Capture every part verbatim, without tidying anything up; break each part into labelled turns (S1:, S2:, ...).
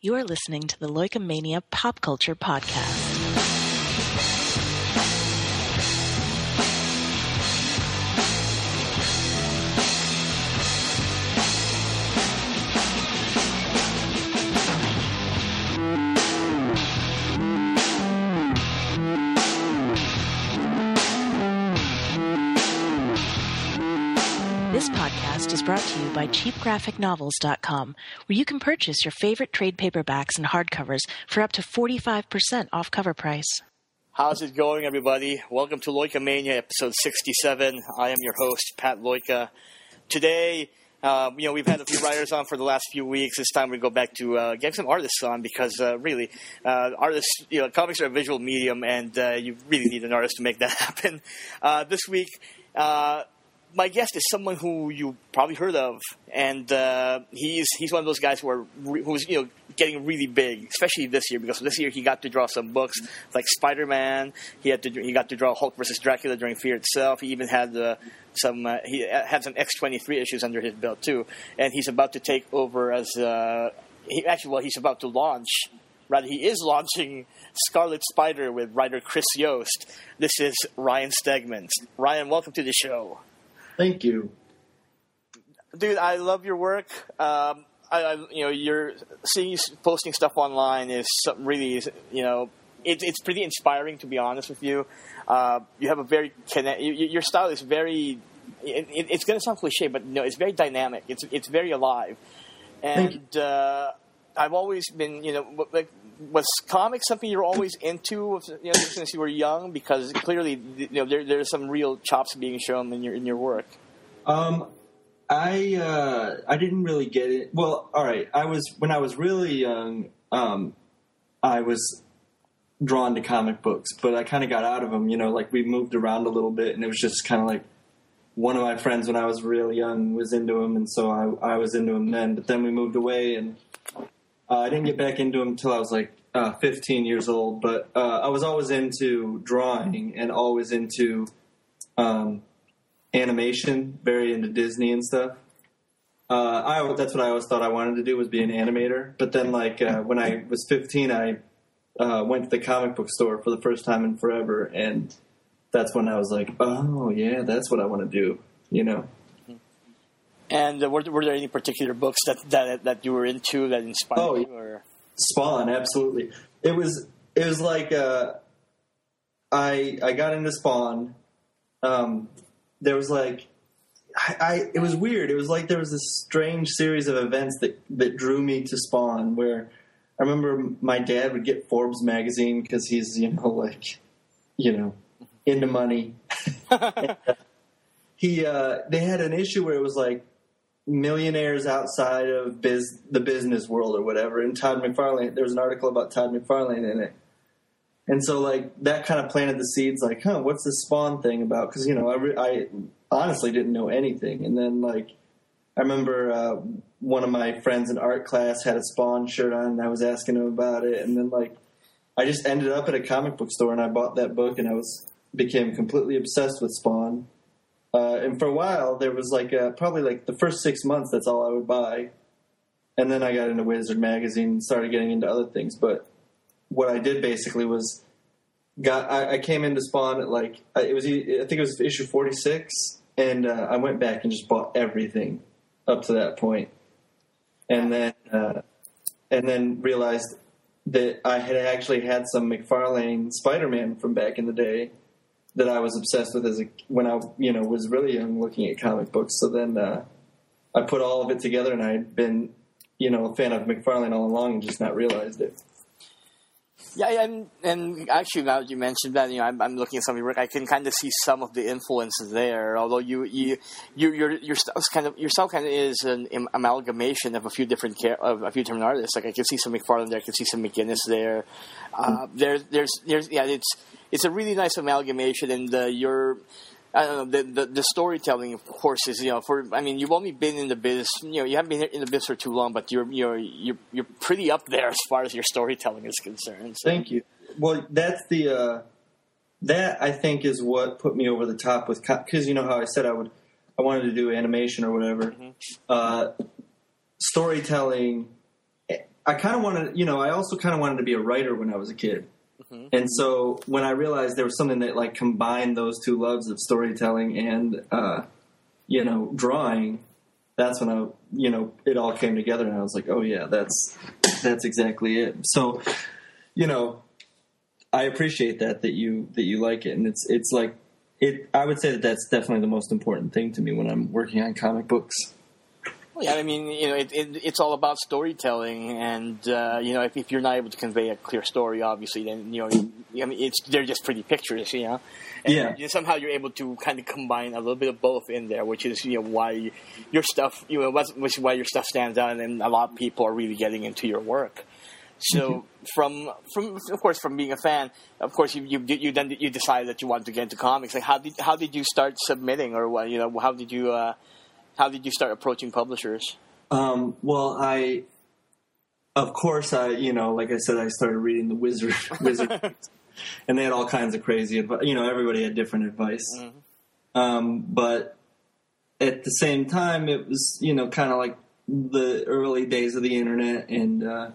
S1: You are listening to the Loikomania Pop Culture Podcast. This podcast is brought to you by cheap graphic novels dot com, where you can purchase your favorite trade paperbacks and hardcovers for up to forty-five percent off cover price.
S2: How's it going, everybody? Welcome to Loikomania, episode sixty-seven. I am your host, Pat Loika. Today, uh, you know, we've had a few writers on for the last few weeks. This time we go back to uh, getting some artists on because, uh, really, uh, artists, you know, comics are a visual medium, and uh, you really need an artist to make that happen. Uh, this week, uh, my guest is someone who you probably heard of, and uh, he's he's one of those guys who are re- who's you know getting really big, especially this year, because this year he got to draw some books like Spider-Man. He had to he got to draw Hulk versus Dracula during Fear Itself. He even had uh, some uh, he had some X twenty-three issues under his belt too, and he's about to take over as uh, he actually well he's about to launch. Rather, he is launching Scarlet Spider with writer Chris Yost. This is Ryan Stegman. Ryan, welcome to the show.
S3: Thank you,
S2: dude. I love your work. Um, I, I, you know, you're seeing you posting stuff online is something really, you know, it, it's pretty inspiring. To be honest with you, uh, you have a very connect. You, your style is very. It, it, it's going to sound cliche, but no, it's very dynamic. It's it's very alive, and uh, I've always been, you know, like. Was comics something you're always into, you know, since you were young? Because clearly, you know, there there's some real chops being shown in your in your work.
S3: Um, I uh, I didn't really get it. Well, all right. I was when I was really young. Um, I was drawn to comic books, but I kind of got out of them. You know, like we moved around a little bit, and it was just kind of like one of my friends when I was really young was into them, and so I I was into them then. But then we moved away and. Uh, I didn't get back into them until I was like uh, fifteen years old, but uh, I was always into drawing and always into um, animation, very into Disney and stuff. Uh, I, that's what I always thought I wanted to do, was be an animator. But then, like uh, when I was fifteen, I uh, went to the comic book store for the first time in forever, and that's when I was like, "Oh yeah, that's what I want to do," you know.
S2: And uh, were, were there any particular books that, that that you were into that inspired
S3: oh,
S2: you? Or?
S3: Spawn, absolutely. It was it was like uh, I I got into Spawn. Um, there was like I, I it was weird. It was like there was this strange series of events that, that drew me to Spawn. Where I remember my dad would get Forbes magazine because he's you know like you know into money. and, uh, he uh, they had an issue where it was like. Millionaires outside of biz, the business world or whatever. And Todd McFarlane, there was an article about Todd McFarlane in it. And so, like, that kind of planted the seeds, like, huh, what's this Spawn thing about? Because, you know, I, re- I honestly didn't know anything. And then, like, I remember uh, one of my friends in art class had a Spawn shirt on, and I was asking him about it. And then, like, I just ended up at a comic book store, and I bought that book, and I was became completely obsessed with Spawn. Uh, and for a while, there was like uh, probably like the first six months, that's all I would buy. And then I got into Wizard magazine and started getting into other things. But what I did basically was got I, I came into Spawn at like it was I think it was issue forty-six, and uh, I went back and just bought everything up to that point, and then uh, and then realized that I had actually had some McFarlane Spider-Man from back in the day. That I was obsessed with as a, when I you know was really young, looking at comic books. So then uh, I put all of it together, and I had been you know a fan of McFarlane all along, and just not realized it.
S2: Yeah, and and actually now that you mentioned that, you know, I'm, I'm looking at some of your work. I can kind of see some of the influences there. Although you you you your your style kind of your style kind of is an amalgamation of a few different of a few different artists. Like I can see some McFarlane there, I can see some McGuinness there. Uh, there there's there's yeah, it's it's a really nice amalgamation, and uh, your. I don't know, the, the the storytelling, of course, is, you know, for, I mean, you've only been in the biz, you know, you haven't been in the biz for too long, but you're, you're, you're, you're pretty up there as far as your storytelling is concerned. So.
S3: Thank you. Well, that's the, uh, that I think is what put me over the top with, because you know how I said I would, I wanted to do animation or whatever. Mm-hmm. Uh, storytelling I kind of wanted, you know, I also kind of wanted to be a writer when I was a kid. Mm-hmm. And so when I realized there was something that like combined those two loves of storytelling and, uh, you know, drawing, that's when I, you know, it all came together and I was like, oh yeah, that's, that's exactly it. So, you know, I appreciate that, that you, that you like it. And it's, it's like, it, I would say that that's definitely the most important thing to me when I'm working on comic books.
S2: Well, yeah, I mean, you know, it, it, it's all about storytelling, and uh, you know, if, if you're not able to convey a clear story, obviously, then you know, I mean, it's they're just pretty pictures, you know. And
S3: yeah.
S2: You know, somehow you're able to kind of combine a little bit of both in there, which is you know why your stuff, you know, which is why your stuff stands out, and a lot of people are really getting into your work. So mm-hmm. from from of course from being a fan, of course you you you then you decided that you wanted to get into comics. Like how did how did you start submitting, or what, you know, how did you uh, How did you start approaching publishers?
S3: Um, well, I, of course, I, you know, like I said, I started reading the Wizard, Wizard, and they had all kinds of crazy advice. You know, everybody had different advice. Mm-hmm. Um, but at the same time, it was, you know, kind of like the early days of the internet. And uh,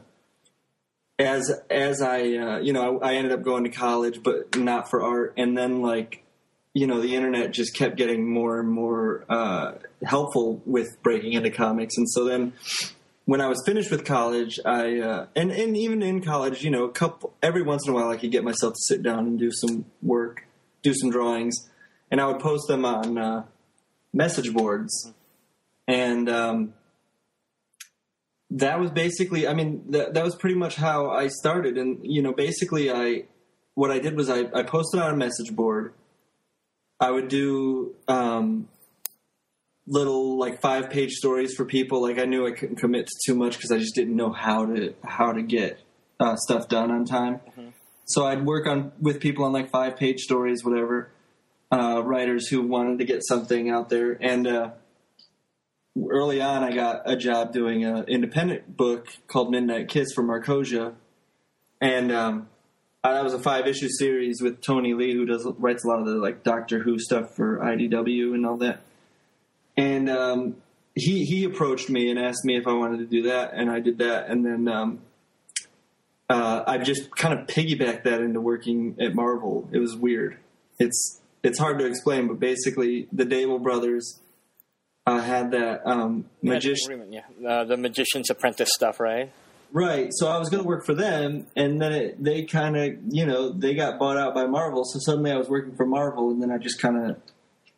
S3: as as I, uh, you know, I, I ended up going to college, but not for art. And then, like, you know, the internet just kept getting more and more uh, helpful with breaking into comics. And so then when I was finished with college, I, uh, and, and even in college, you know, a couple, every once in a while I could get myself to sit down and do some work, do some drawings, and I would post them on uh, message boards. And um, that was basically, I mean, that, that was pretty much how I started. And, you know, basically I, what I did was I, I posted on a message board. I would do um, little like five page stories for people. Like I knew I couldn't commit to too much because I just didn't know how to how to get uh, stuff done on time. Mm-hmm. So I'd work on with people on like five page stories, whatever. Uh, writers who wanted to get something out there, and uh, early on, I got a job doing an independent book called Midnight Kiss for Marcosia, and um, that was a five-issue series with Tony Lee, who does writes a lot of the like Doctor Who stuff for I D W and all that. And um, he he approached me and asked me if I wanted to do that, and I did that. And then um, uh, I just kind of piggybacked that into working at Marvel. It was weird. It's it's hard to explain, but basically, the Dable brothers uh, had that um, magician,
S2: yeah, uh, the Magician's Apprentice stuff, right?
S3: Right, so I was going to work for them, and then it, they kind of, you know, they got bought out by Marvel, so suddenly I was working for Marvel, and then I just kind of,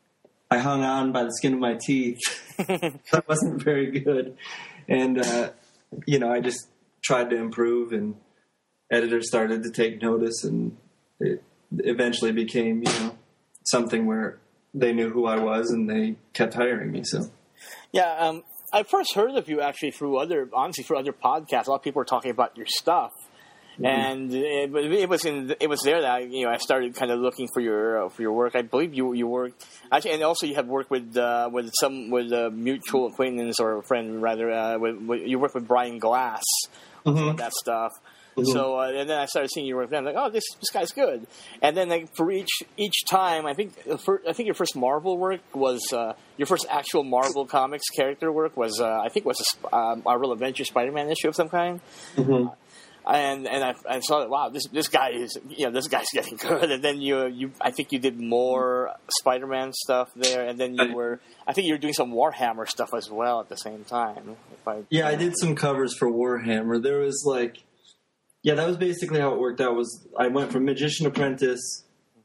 S3: I hung on by the skin of my teeth. That wasn't very good. And, uh, you know, I just tried to improve, and editors started to take notice, and it eventually became, you know, something where they knew who I was, and they kept hiring me, so.
S2: Yeah, um... I first heard of you actually through other, honestly, through other podcasts. A lot of people were talking about your stuff, mm-hmm. and it, it was in, it was there that I, you know I started kind of looking for your uh, for your work. I believe you you worked actually, and also you have worked with uh, with some with a mutual acquaintance or a friend rather. Uh, with, with, you worked with Brian Glass mm-hmm. on that stuff. Mm-hmm. So uh, and then I started seeing your work. Then I'm like, oh, this this guy's good. And then like for each each time, I think for, I think your first Marvel work was uh, your first actual Marvel Comics character work was uh, I think was a, um, a Real Adventure Spider-Man issue of some kind. Mm-hmm. Uh, and and I, I saw that wow, this this guy is you know this guy's getting good. And then you you I think you did more Spider-Man stuff there. And then you were I think you were doing some Warhammer stuff as well at the same time. If I,
S3: yeah, I did some covers for Warhammer. There was like. Yeah, that was basically how it worked out. Was I went from Magician Apprentice,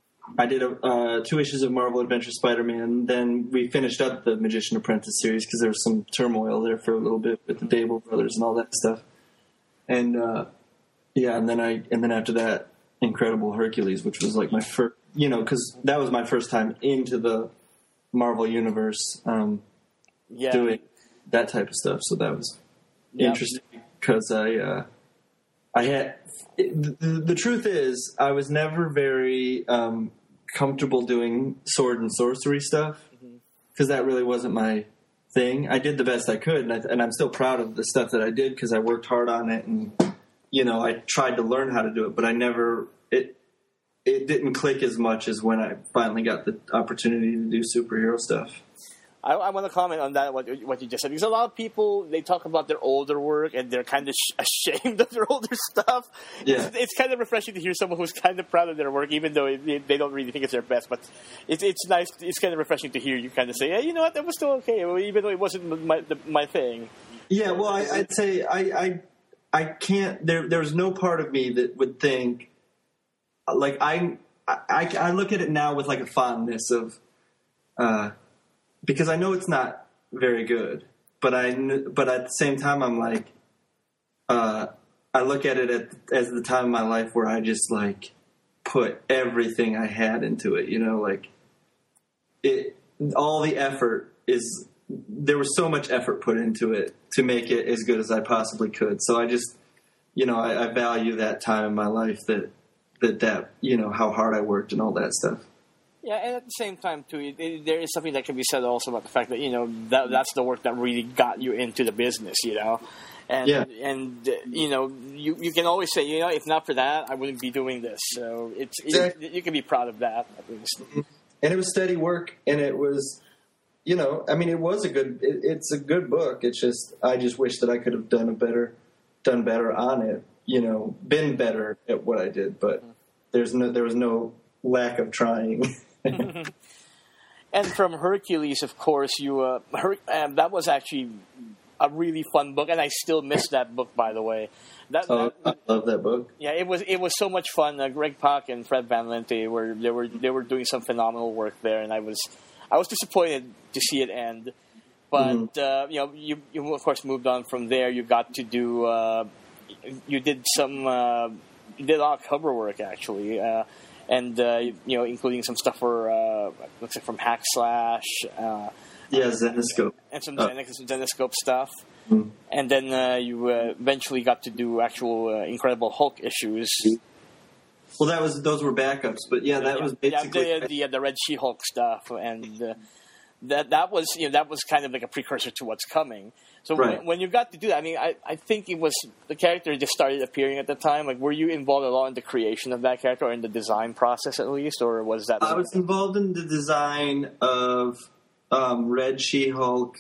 S3: I did a, uh, two issues of Marvel Adventure Spider-Man, then we finished up the Magician Apprentice series because there was some turmoil there for a little bit with the Dable brothers and all that stuff. And uh, yeah, and then I and then after that, Incredible Hercules, which was like my first, you know, because that was my first time into the Marvel universe, um, yeah. doing that type of stuff. So that was yep. interesting because I. Uh, I had the, the truth is I was never very um, comfortable doing sword and sorcery stuff because mm-hmm. that really wasn't my thing. I did the best I could, and, I, and I'm still proud of the stuff that I did because I worked hard on it, and you know I tried to learn how to do it, but I never it it didn't click as much as when I finally got the opportunity to do superhero stuff.
S2: I, I want to comment on that, what, what you just said, because a lot of people, they talk about their older work and they're kind of sh- ashamed of their older stuff.
S3: Yeah.
S2: It's, it's kind of refreshing to hear someone who's kind of proud of their work, even though it, they don't really think it's their best. But it's it's nice, it's kind of refreshing to hear you kind of say, yeah, you know what, that was still okay, even though it wasn't my the, my thing.
S3: Yeah, well, I, I'd say I, I I can't, there. there's no part of me that would think, like, I, I, I look at it now with, like, a fondness of, uh, because I know it's not very good, but I, but at the same time, I'm like, uh, I look at it at, as the time of my life where I just like put everything I had into it. You know, like it, all the effort is. There was so much effort put into it to make it as good as I possibly could. So I just, you know, I, I value that time in my life that that that you know how hard I worked and all that stuff.
S2: Yeah, and at the same time, too, it, it, there is something that can be said also about the fact that, you know, that that's the work that really got you into the business, you know. And,
S3: yeah.
S2: and uh, you know, you, you can always say, you know, if not for that, I wouldn't be doing this. So it's exactly. you, you can be proud of that, at least.
S3: And it was steady work, and it was, you know, I mean, it was a good, it, it's a good book. It's just, I just wish that I could have done a better, done better on it, you know, been better at what I did. But mm-hmm. there's no, there was no lack of trying.
S2: And from Hercules, of course, you uh, Her- uh, that was actually a really fun book, and I still miss that book, by the way. That,
S3: oh,
S2: that,
S3: I love that book.
S2: Yeah, it was it was so much fun. Uh, Greg Pak and Fred Van Lente were they were they were doing some phenomenal work there, and I was I was disappointed to see it end. But mm-hmm. uh, you know, you you of course moved on from there. You got to do uh, you did some uh, you did a lot of cover work actually. Uh, And, uh, you know, including some stuff for, uh, looks like from Hack Slash. Uh,
S3: yeah, Zenescope.
S2: And some
S3: oh.
S2: Zenescope stuff.
S3: Mm-hmm.
S2: And then uh, you uh, eventually got to do actual uh, Incredible Hulk issues.
S3: Well, that was those were backups, but yeah, that
S2: yeah,
S3: was basically...
S2: Yeah, the, the, the Red She-Hulk stuff. And uh, that that was, you know, that was kind of like a precursor to what's coming. So
S3: right.
S2: when, when you got to do that, I mean, I, I think it was the character just started appearing at the time. Like, were you involved a lot in the creation of that character, or in the design process at least, or was that?
S3: I was involved in the design of um, Red She-Hulk,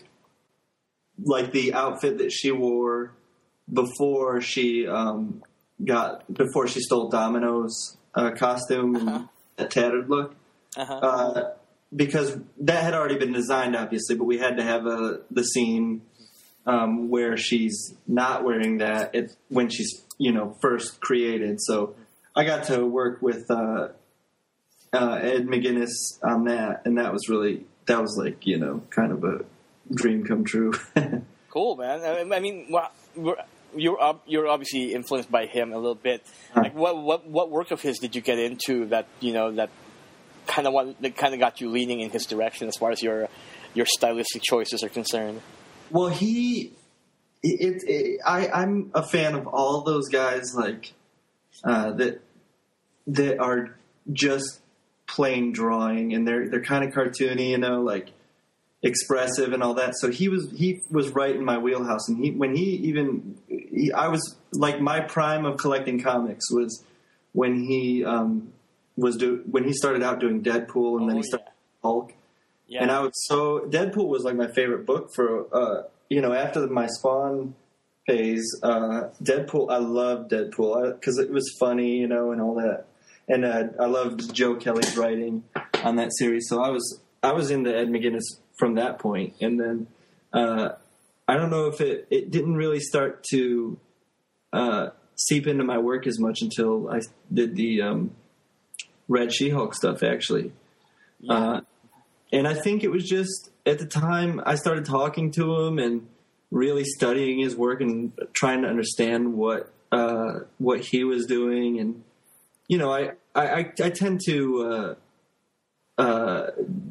S3: like the outfit that she wore before she um, got before she stole Domino's uh, costume and uh-huh. that tattered look. Uh-huh. Uh, because that had already been designed, obviously, but we had to have a the scene. Um, where she's not wearing that it, when she's, you know, first created. So I got to work with uh, uh, Ed McGuinness on that, and that was really, that was like, you know, kind of a dream come true.
S2: Cool, man. I mean, well, you're you're obviously influenced by him a little bit. Like, what what what work of his did you get into that, you know, that kind of what that kind of got you leaning in his direction as far as your your stylistic choices are concerned?
S3: Well, he, it, it, I, I'm a fan of all those guys like uh, that that are just plain drawing, and they're they're kind of cartoony, you know, like expressive and all that. So he was he was right in my wheelhouse, and he when he even he, I was like my prime of collecting comics was when he um, was do when he started out doing Deadpool, and oh, then he started yeah. Hulk. Yeah. And I was so Deadpool was like my favorite book for uh, you know, after my Spawn phase. Uh, Deadpool, I loved Deadpool because it was funny, you know, and all that. And uh, I loved Joe Kelly's writing on that series. So I was I was into Ed McGuinness from that point. And then uh, I don't know if it it didn't really start to uh, seep into my work as much until I did the um, Red She-Hulk stuff, actually. Yeah. Uh, And I think it was just, at the time, I started talking to him and really studying his work and trying to understand what uh, what he was doing. And, you know, I, I, I tend to uh, uh,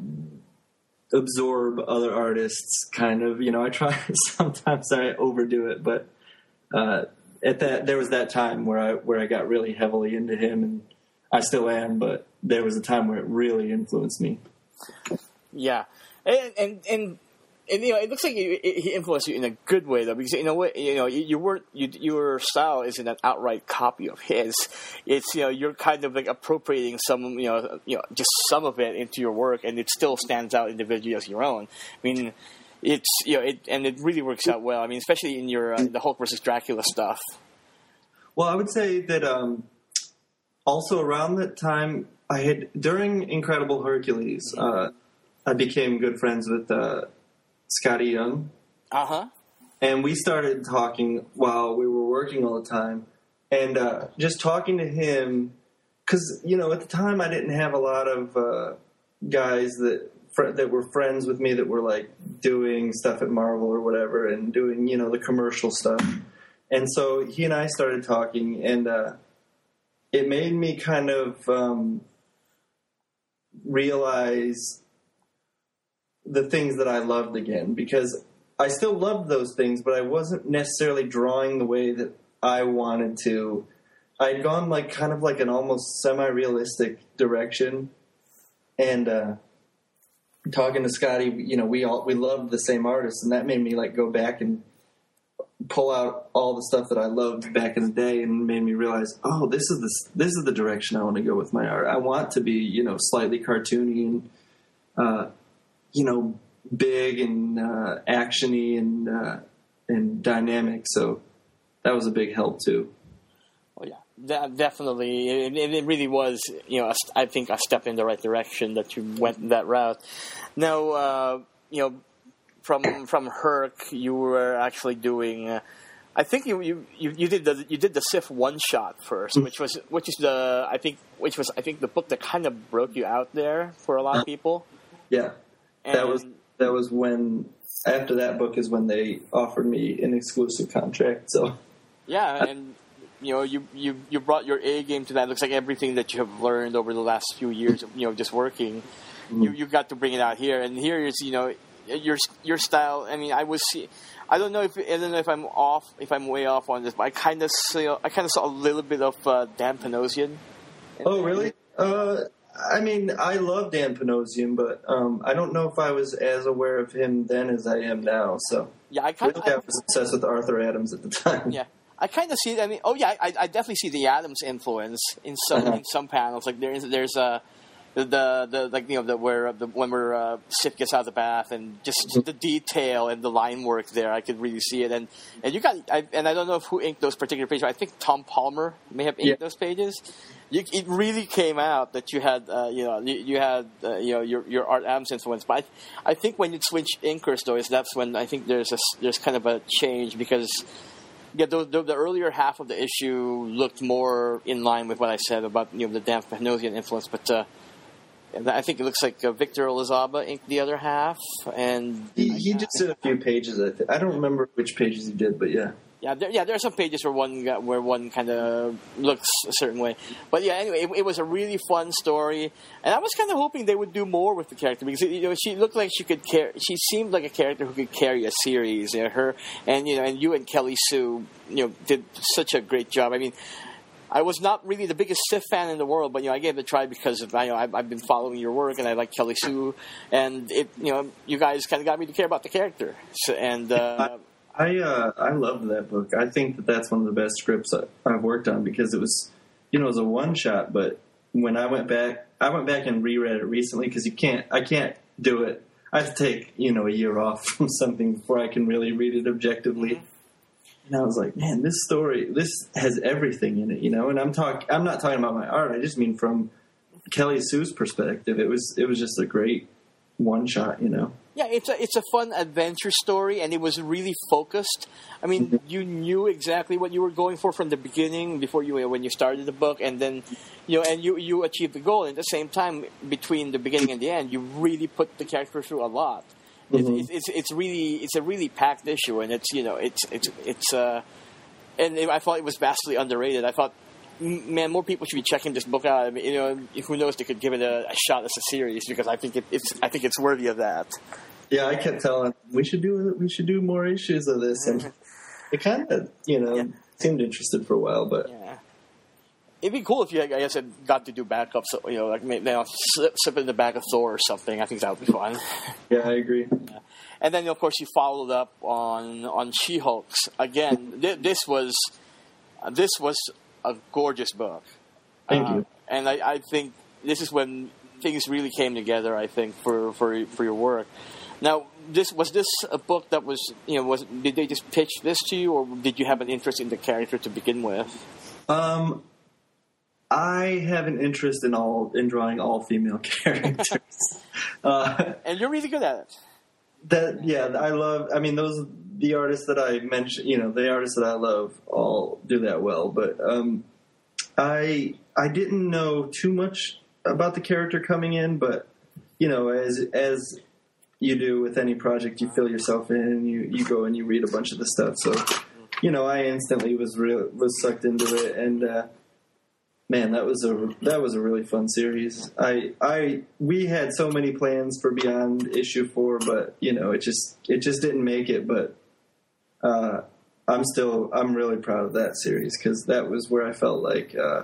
S3: absorb other artists, kind of. You know, I try, sometimes I overdo it. But uh, at that, there was that time where I, where I got really heavily into him, and I still am, but there was a time where it really influenced me.
S2: Yeah, and, and and And you know, it looks like he, he influenced you in a good way, though, because you know what, you know, you, you weren't, you, your style isn't an outright copy of his. It's, you know, you're kind of like appropriating some, you know, you know, just some of it into your work, and it still stands out individually as your own. I mean, it's, you know, it, and it really works out well. I mean, especially in your uh, the Hulk versus Dracula stuff.
S3: Well, I would say that um, also around that time, I had during Incredible Hercules, uh, I became good friends with. Uh, Scotty Young.
S2: Uh-huh.
S3: And we started talking while we were working all the time. And uh, just talking to him, because, you know, at the time I didn't have a lot of uh, guys that fr- that were friends with me that were, like, doing stuff at Marvel or whatever and doing, you know, the commercial stuff. And so he and I started talking, and uh, it made me kind of um, realize the things that I loved again, because I still loved those things, but I wasn't necessarily drawing the way that I wanted to. I'd gone like kind of like an almost semi-realistic direction, and uh, talking to Scotty, you know, we all we loved the same artists, and that made me like go back and pull out all the stuff that I loved back in the day, and made me realize, oh, this is the this is the direction I want to go with my art. I want to be, you know, slightly cartoony and. Uh, you know, big and uh, actiony and uh, and dynamic. So that was a big help too.
S2: Oh yeah, that, definitely. It, it really was. You know, a, I think a step in the right direction that you went that route. Now, uh, you know, from from Herc, you were actually doing. Uh, I think you, you, you, you did the you did the Sif one shot first, which was which is the I think which was I think the book that kind of broke you out there for a lot of people.
S3: Yeah.
S2: And
S3: that was that was when after that book is when they offered me an exclusive contract. So
S2: yeah, and you know you, you, you brought your A game to that. It looks like everything that you have learned over the last few years, you know, just working, mm-hmm. you you got to bring it out here. And here is you know your your style. I mean, I was see, I don't know if I don't know if I'm off if I'm way off on this, but I kind of saw I kind of saw a little bit of uh, Dan Panosian.
S3: Oh really? Uh. I mean, I love Dan Panosian, but um, I don't know if I was as aware of him then as I am now. So
S2: yeah, I kind
S3: really
S2: of
S3: I was obsessed with Arthur Adams at the time.
S2: Yeah, I kind of see it. I mean, oh yeah, I, I definitely see the Adams influence in some uh-huh. in some panels. Like there's there's a. The, the the like you know the where the when where uh, Sif gets out of the bath and just mm-hmm. the detail and the line work there, I could really see it. And and you got I, and I don't know if who inked those particular pages. I think Tom Palmer may have inked yeah. those pages. You, it really came out that you had uh, you know you, you had uh, you know your your Art Adams influence. But I, I think when you switch inkers though, is that's when I think there's a there's kind of a change because. Yeah, the, the, the earlier half of the issue looked more in line with what I said about you know the Dan Panosian influence, but. Uh, I think it looks like uh, Victor Olazaba inked the other half, and
S3: he, he just did a few pages. I, th- I don't remember which pages he did, but yeah,
S2: yeah, there, yeah. There are some pages where one got, where one kind of looks a certain way, but yeah. Anyway, it, it was a really fun story, and I was kind of hoping they would do more with the character because you know she looked like she could carry. She seemed like a character who could carry a series. You know, her and you know, and you and Kelly Sue, you know, did such a great job. I mean. I was not really the biggest Sif fan in the world, but you know I gave it a try because of, I, you know, I've, I've been following your work and I like Kelly Sue, and it you know you guys kind of got me to care about the character. So, and uh,
S3: I I, uh, I loved that book. I think that that's one of the best scripts I've worked on because it was you know it was a one shot. But when I went back, I went back and reread it recently because you can't I can't do it. I have to take you know a year off from something before I can really read it objectively. Mm-hmm. And I was like, man, this story, this has everything in it, you know. And I'm talk, I'm not talking about my art. I just mean from Kelly Sue's perspective. It was, it was just a great one shot, you know.
S2: Yeah, it's a it's a fun adventure story, and it was really focused. I mean, mm-hmm. you knew exactly what you were going for from the beginning, before you when you started the book, and then, you know, and you you achieved the goal. And at the same time, between the beginning and the end, you really put the character through a lot. Mm-hmm. It's, it's it's really it's a really packed issue, and it's you know it's it's it's uh, and I thought it was vastly underrated. I thought, man, more people should be checking this book out. I mean, you know, who knows? They could give it a, a shot as a series because I think it, it's I think it's worthy of that.
S3: Yeah, I kept telling we should do we should do more issues of this, and it kind of you know yeah. seemed interested for a while, but. Yeah.
S2: It'd be cool if you, I guess, had got to do backups, you know, like maybe you know, slip, slip in the back of Thor or something. I think that would be fun.
S3: Yeah, I agree.
S2: Yeah. and then of course you followed up on on She-Hulks again. th- this was uh, this was a gorgeous book.
S3: Thank
S2: uh,
S3: you.
S2: And I, I think this is when things really came together. I think for for for your work. Now, this was this a book that was you know was did they just pitch this to you, or did you have an interest in the character to begin with?
S3: Um, I have an interest in all in drawing all female characters. uh,
S2: And you're really good at it.
S3: that yeah, I love. I mean, those the artists that I mentioned. You know, the artists that I love all do that well. But um, I I didn't know too much about the character coming in, but you know, as as you do with any project, you fill yourself in, and you, you go and you read a bunch of the stuff. So, you know, I instantly was real was sucked into it, and uh, man, that was a that was a really fun series. I I we had so many plans for Beyond issue four, but you know, it just it just didn't make it. But uh, I'm still I'm really proud of that series because that was where I felt like. Uh,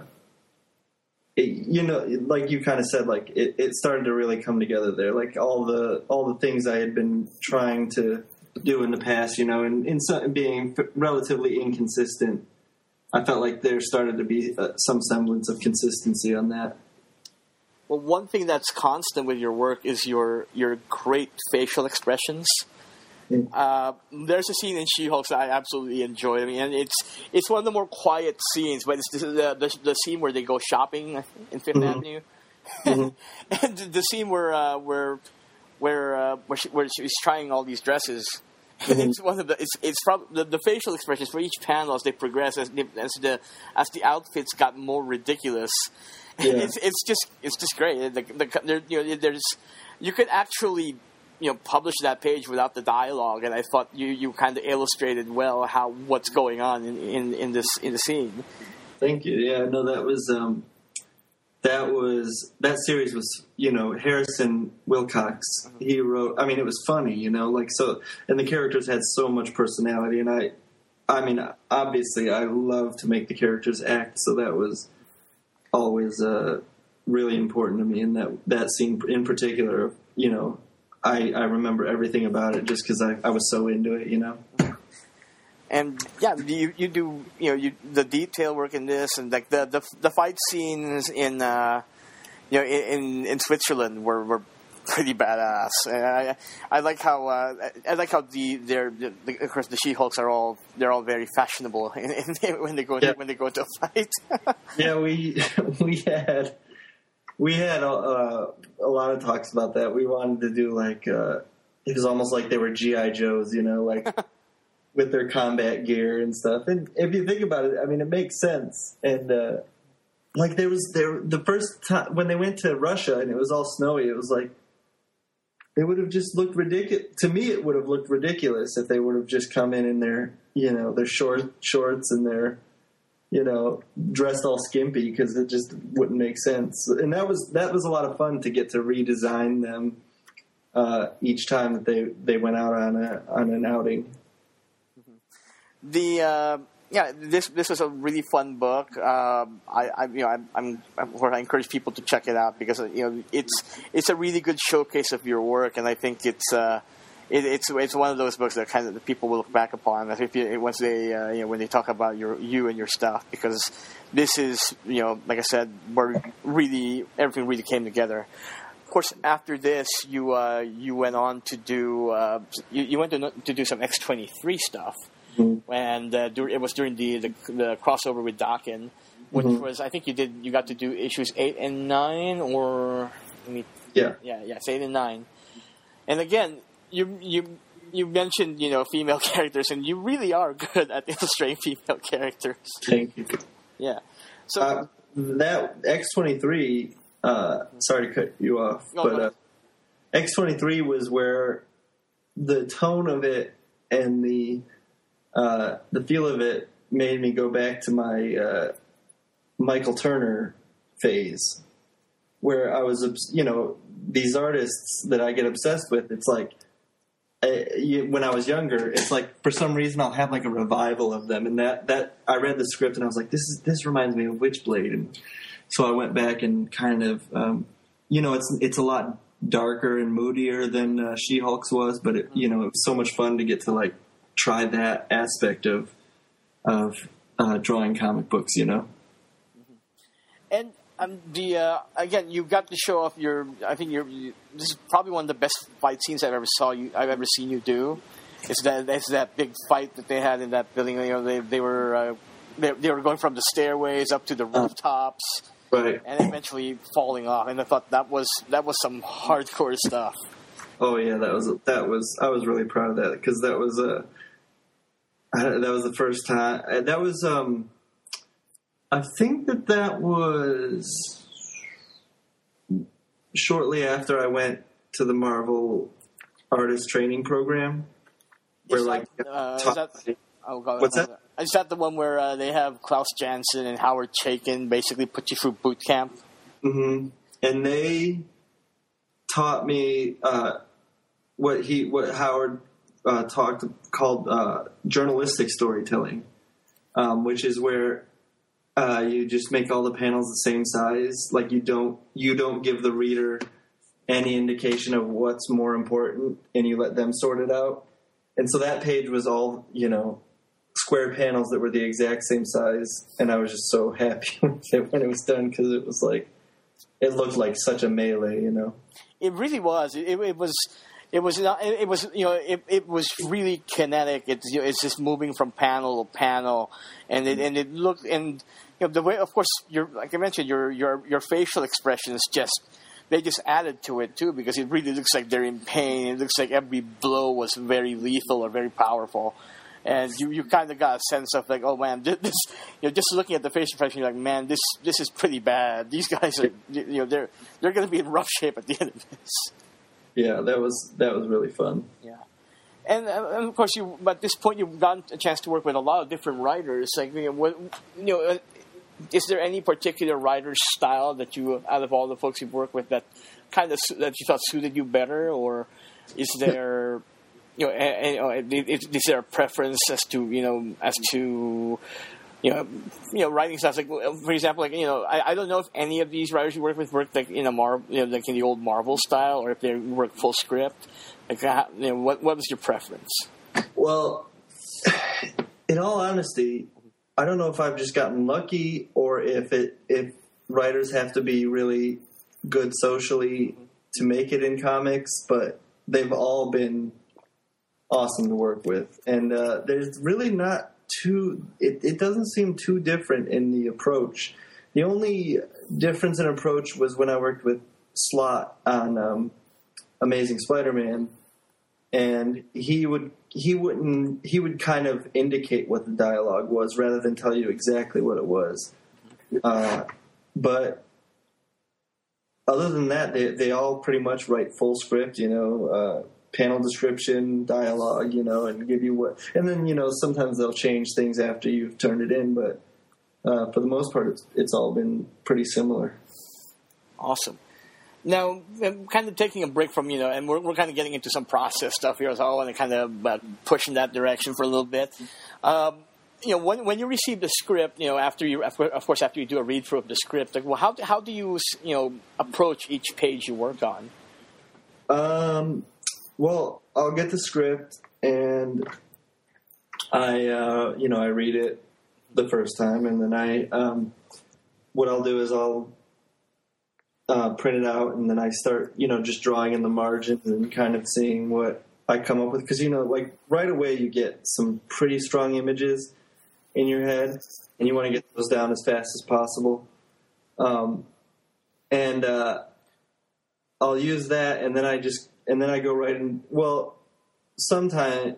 S3: It, you know, like you kind of said, like it, it started to really come together there. Like all the all the things I had been trying to do in the past, you know, and in some, being relatively inconsistent, I felt like there started to be uh, some semblance of consistency on that.
S2: Well, one thing that's constant with your work is your your great facial expressions. Uh, there's a scene in She-Hulk that I absolutely enjoy. I mean, and it's it's one of the more quiet scenes, but it's the the, the scene where they go shopping in Fifth
S3: Mm-hmm.
S2: Avenue,
S3: Mm-hmm.
S2: and the, the scene where uh, where where uh, where, she, where she's trying all these dresses.
S3: Mm-hmm.
S2: It's one of the it's it's from the, the facial expressions for each panel as they progress as they, as the as the outfits got more ridiculous.
S3: Yeah.
S2: It's it's just it's just great. The, the, there, you know, there's you could actually. You know, publish that page without the dialogue, and I thought you, you kind of illustrated well how what's going on in, in, in this in the scene.
S3: Thank you. Yeah, no, that was um, that was that series was you know Harrison Wilcox. Mm-hmm. He wrote. I mean, it was funny, you know, like so, and the characters had so much personality. And I, I mean, obviously, I love to make the characters act, so that was always uh, really important to me. And that that scene in particular, you know. I, I remember everything about it just because I, I was so into it, you know.
S2: And yeah, you you do you know you the detail work in this, and like the the, the fight scenes in uh, you know in in Switzerland were, were pretty badass. And I I like how uh, I like how the they're the, of course the She-Hulks are all they're all very fashionable in, in, when they go
S3: yeah.
S2: when they go into a fight.
S3: yeah, we we had. We had uh, a lot of talks about that. We wanted to do like uh, it was almost like they were G I Joes, you know, like with their combat gear and stuff. And if you think about it, I mean, it makes sense. And uh, like there was there the first time when they went to Russia and it was all snowy, it was like it would have just looked ridiculous. To me, it would have looked ridiculous if they would have just come in in their you know their short shorts and their. You know, dressed all skimpy because it just wouldn't make sense. And that was that was a lot of fun to get to redesign them uh, each time that they, they went out on a on an outing.
S2: The uh, yeah, this this was a really fun book. Um, I, I you know I'm, I'm, I'm I encourage people to check it out because you know it's it's a really good showcase of your work, and I think it's. Uh, It, it's it's one of those books that kind of the people will look back upon. I think once they uh, you know when they talk about your you and your stuff, because this is you know like I said, where really everything really came together. Of course, after this, you uh, you went on to do uh, you, you went to to do some X twenty-three stuff, mm-hmm. and uh, it was during the, the the crossover with Daken, which mm-hmm. was I think you did you got to do issues eight and nine or let me,
S3: yeah
S2: yeah yeah it's eight and nine, and again. You you you mentioned you know female characters, and you really are good at illustrating female characters.
S3: Thank you.
S2: Yeah. So
S3: uh, that X twenty-three. Uh, sorry to cut you off,
S2: no,
S3: but
S2: no.
S3: uh, X twenty-three was where the tone of it and the uh, the feel of it made me go back to my uh, Michael Turner phase, where I was you know these artists that I get obsessed with. It's like. I, when I was younger, it's like for some reason I'll have like a revival of them, and that, that I read the script and I was like, this is this reminds me of Witchblade, and so I went back and kind of, um, you know, it's it's a lot darker and moodier than uh, She-Hulk's was, but it, you know, it was so much fun to get to like try that aspect of of uh, drawing comic books, you know.
S2: And um, the uh, again, you got to show off your. I think you're. You, this is probably one of the best fight scenes I've ever saw you. I've ever seen you do. It's that. It's that big fight that they had in that building. You know, they they were uh, they, they were going from the stairways up to the rooftops,
S3: right,
S2: and eventually falling off. And I thought that was that was some hardcore stuff.
S3: Oh yeah, that was that was. I was really proud of that because that was a. Uh, that was the first time. That was. Um, I think that that was shortly after I went to the Marvel artist training program. Where
S2: Is
S3: like,
S2: that, uh, is
S3: taught,
S2: that, oh, God,
S3: what's that?
S2: Is that the one where uh, they have Klaus Janson and Howard Chaykin basically put you through boot camp?
S3: Mm-hmm. And they taught me uh, what he, what Howard uh, talked called uh, journalistic storytelling, um, which is where. Uh, you just make all the panels the same size. Like you don't you don't give the reader any indication of what's more important, and you let them sort it out. And so that page was all, you know, square panels that were the exact same size, and I was just so happy with it when it was done because it was like it looked like such a melee, you know.
S2: It really was. It, it was. It was not. It was. You know. It, it was really kinetic. It's. You know, it's just moving from panel to panel, and it and it looked and you know the way. Of course, your like I mentioned, your your your facial expressions just they just added to it too because it really looks like they're in pain. It looks like every blow was very lethal or very powerful, and you, you kind of got a sense of like, oh man, this. You know, just looking at the facial expression, you're like, man, this this is pretty bad. These guys are. You know, they're they're going to be in rough shape at the end of this.
S3: Yeah, that was that was really fun.
S2: Yeah, and, uh, and of course, you at this point you've gotten a chance to work with a lot of different writers. Like, you know, what, you know, uh, is there any particular writer style that you, out of all the folks you've worked with, that kind of that you thought suited you better, or is there, you know, a, a, is, is there a preference as to you know as to You know, you know, writing stuff like, for example, like you know, I, I don't know if any of these writers you work with work like in a Mar, you know, like in the old Marvel style, or if they work full script. Like, you know, what what was your preference?
S3: Well, in all honesty, I don't know if I've just gotten lucky or if it if writers have to be really good socially to make it in comics, but they've all been awesome to work with, and uh, there's really not. Too, it, it doesn't seem too different in the approach. The only difference in approach was when I worked with Slott on um, Amazing Spider-Man, and he would he wouldn't he would kind of indicate what the dialogue was rather than tell you exactly what it was. Uh, but other than that, they they all pretty much write full script, you know. Uh, panel description, dialogue, you know, and give you what, and then, you know, sometimes they'll change things after you've turned it in, but uh, for the most part, it's, it's all been pretty similar.
S2: Awesome. Now, I'm kind of taking a break from, you know, and we're, we're kind of getting into some process stuff here, so I want to kind of uh, push in that direction for a little bit. Um, you know, when when you receive the script, you know, after you, of course, after you do a read through of the script, like, well, how how do you, you know, approach each page you work on?
S3: Um. Well, I'll get the script and I, uh, you know, I read it the first time, and then I, um, what I'll do is I'll uh, print it out, and then I start, you know, just drawing in the margins and kind of seeing what I come up with. Because, you know, like right away you get some pretty strong images in your head, and you want to get those down as fast as possible. Um, and uh, I'll use that, and then I just And then I go right in. Well, sometimes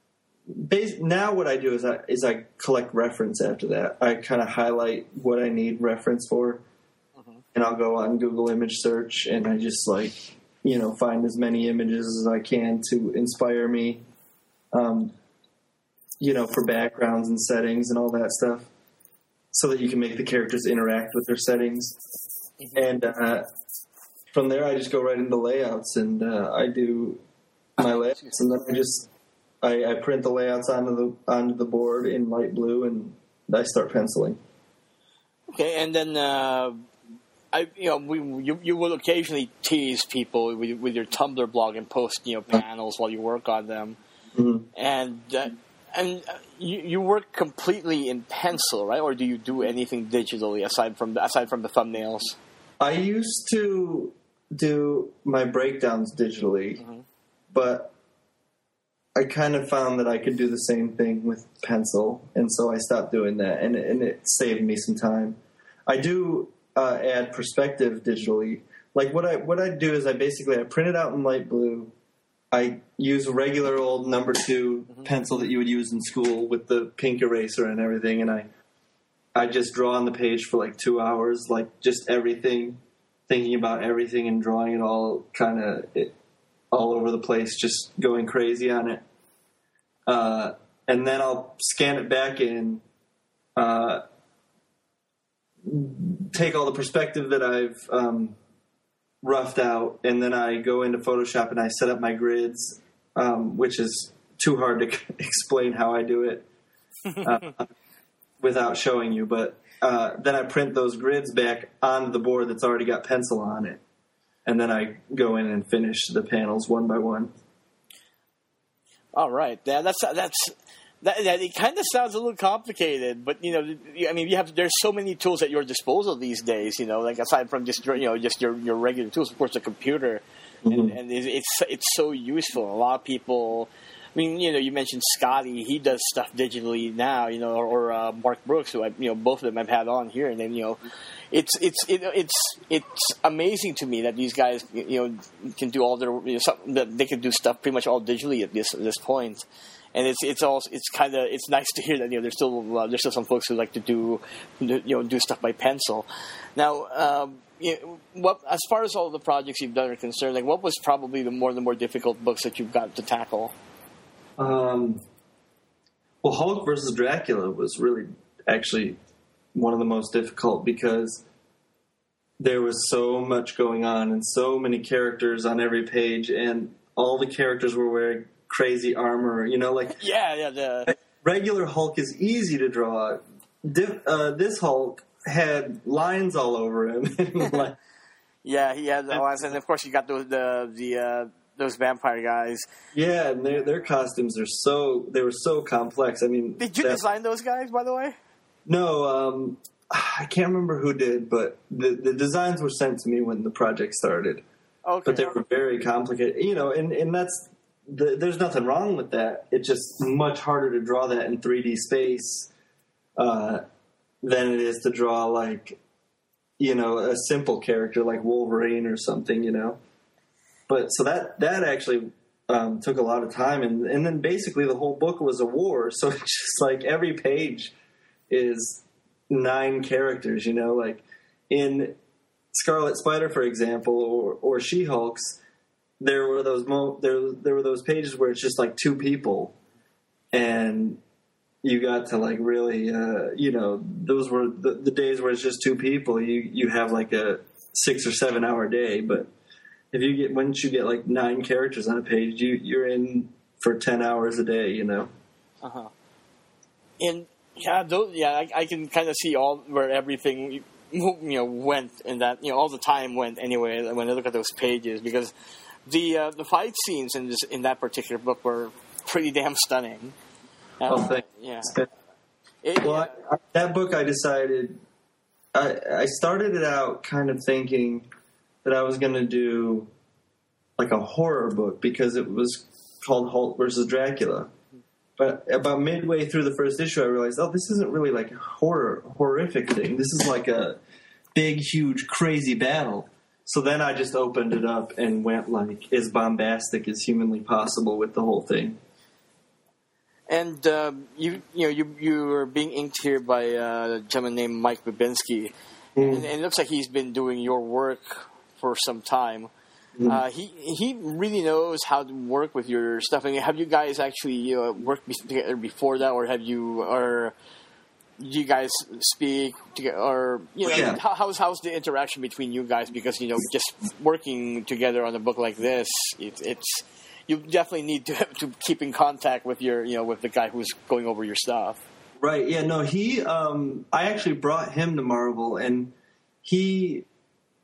S3: now what I do is I is I collect reference after that. I kind of highlight what I need reference for, mm-hmm. and I'll go on Google image search and I just like you know find as many images as I can to inspire me, um, you know, for backgrounds and settings and all that stuff, so that you can make the characters interact with their settings, mm-hmm. and. Uh, From there, I just go right into layouts, and uh, I do my layouts, and then I just I, I print the layouts onto the onto the board in light blue, and I start penciling.
S2: Okay, and then uh, I, you know, we, you, you will occasionally tease people with, with your Tumblr blog and post, you know, panels while you work on them. Mm-hmm. And uh, and you, you work completely in pencil, right? Or do you do anything digitally aside from the, aside from the thumbnails?
S3: I used to do my breakdowns digitally, mm-hmm. but I kind of found that I could do the same thing with pencil, and so I stopped doing that, and, and it saved me some time. I do uh, add perspective digitally. Like what I what I do is I basically I print it out in light blue. I use a regular old number two mm-hmm. pencil that you would use in school with the pink eraser and everything, and I I just draw on the page for like two hours, like just everything, thinking about everything and drawing it all kind of all over the place, just going crazy on it. Uh, and then I'll scan it back in, uh, take all the perspective that I've um, roughed out, and then I go into Photoshop and I set up my grids, um, which is too hard to explain how I do it uh, without showing you. But uh, then I print those grids back onto the board that's already got pencil on it. And then I go in and finish the panels one by one.
S2: All right, yeah, that's that's that. that it kind of sounds a little complicated, but you know, I mean, you have there's so many tools at your disposal these days. You know, like aside from just your, you know, just your, your regular tools, of course, the computer, mm-hmm. and, and it's it's so useful. A lot of people. I mean, you know, you mentioned Scotty. He does stuff digitally now, you know, or, or uh, Mark Brooks, who I, you know, both of them I've had on here, and then you know, it's it's it, it's it's amazing to me that these guys, you know, can do all their, you know, some, that they can do stuff pretty much all digitally at this at this point, and it's it's all it's kind of it's nice to hear that, you know, there's still uh, there's still some folks who like to do, you know, do stuff by pencil. Now, um, you know, what as far as all the projects you've done are concerned, like what was probably the more the more difficult books that you've got to tackle?
S3: Um, well, Hulk versus Dracula was really actually one of the most difficult because there was so much going on and so many characters on every page, and all the characters were wearing crazy armor. You know, like
S2: yeah, yeah. The
S3: regular Hulk is easy to draw. Dif- uh, this Hulk had lines all over him. like,
S2: yeah, he had the lines, and of course you got the the the. Uh, Those vampire guys.
S3: Yeah, and their their costumes are so they were so complex. I mean,
S2: did you that, design those guys, by the way?
S3: No, um, I can't remember who did, but the the designs were sent to me when the project started.
S2: Okay,
S3: but they were very complicated. You know, and and that's the, there's nothing wrong with that. It's just much harder to draw that in three D space uh, than it is to draw like you know a simple character like Wolverine or something. You know. But so that that actually um, took a lot of time, and and then basically the whole book was a war. So it's just like every page is nine characters, you know. Like in Scarlet Spider, for example, or or She-Hulk's, there were those mo- there there were those pages where it's just like two people, and you got to like really, uh, you know, those were the, the days where it's just two people. You you have like a six or seven hour day, but if you get once you get like nine characters on a page, you you're in for ten hours a day, you know.
S2: Uh huh. And yeah, those, yeah, I, I can kind of see all where everything you know went, and that you know all the time went anyway when I look at those pages, because the uh, the fight scenes in this in that particular book were pretty damn stunning. Uh,
S3: oh, thanks.
S2: Yeah.
S3: It, well, yeah. I, that book I decided I I started it out kind of thinking that I was going to do like a horror book because it was called Hulk versus Dracula. But about midway through the first issue, I realized, oh, this isn't really like a horror, horrific thing. This is like a big, huge, crazy battle. So then I just opened it up and went like as bombastic as humanly possible with the whole thing.
S2: And uh, you, you know, you you were being inked here by a gentleman named Mike Babinski, mm. and, and it looks like he's been doing your work for some time. Mm. Uh, he he really knows how to work with your stuff. I mean, have you guys actually you know, worked together before that, or have you, or do you guys speak together, or you know,
S3: yeah.
S2: how, how's how's the interaction between you guys? Because you know, just working together on a book like this, it, it's you definitely need to to keep in contact with your you know with the guy who's going over your stuff.
S3: Right. Yeah. No. He. Um. I actually brought him to Marvel, and he.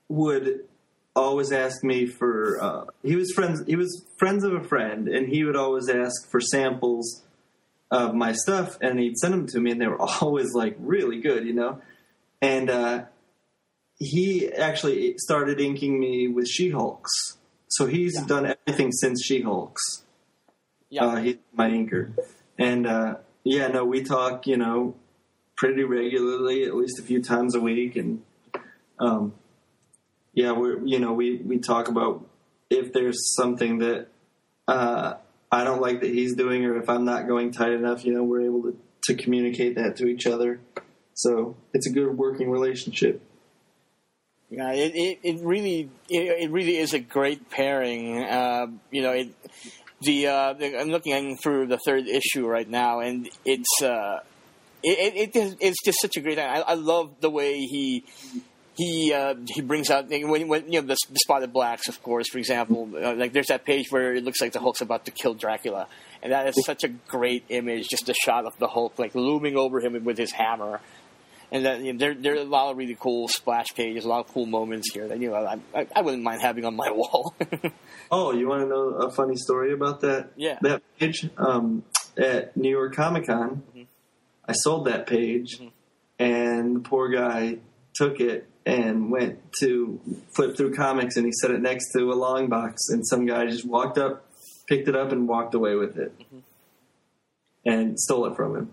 S3: would always ask me for. Uh, he was friends. He was friends of a friend, and he would always ask for samples of my stuff, and he'd send them to me, and they were always like really good, you know. And uh, he actually started inking me with She-Hulks, so he's yeah. done everything since She-Hulks. Yeah, uh, he's my inker, and uh, yeah, no, we talk, you know, pretty regularly, at least a few times a week, and um, yeah, we're you know we we talk about if there's something that. Uh, I don't like that he's doing, or if I'm not going tight enough, you know, we're able to, to communicate that to each other. So it's a good working relationship.
S2: Yeah, it it, it really it, it really is a great pairing. Uh, you know, it, the, uh, the I'm looking through the third issue right now, and it's uh, it, it, it it's just such a great. I, I love the way he. He uh, he brings out when, when you know the, the Spotted Blacks, of course. For example, uh, like there's that page where it looks like the Hulk's about to kill Dracula, and that is such a great image. Just a shot of the Hulk like looming over him with his hammer, and that you know, there there are a lot of really cool splash pages, a lot of cool moments here that you know I I, I wouldn't mind having on my wall.
S3: Oh, you want to know a funny story about that?
S2: Yeah,
S3: that page um, at New York Comic Con, mm-hmm. I sold that page, mm-hmm. and the poor guy took it and went to flip through comics, and he set it next to a long box, and some guy just walked up, picked it up, and walked away with it, mm-hmm. and stole it from him.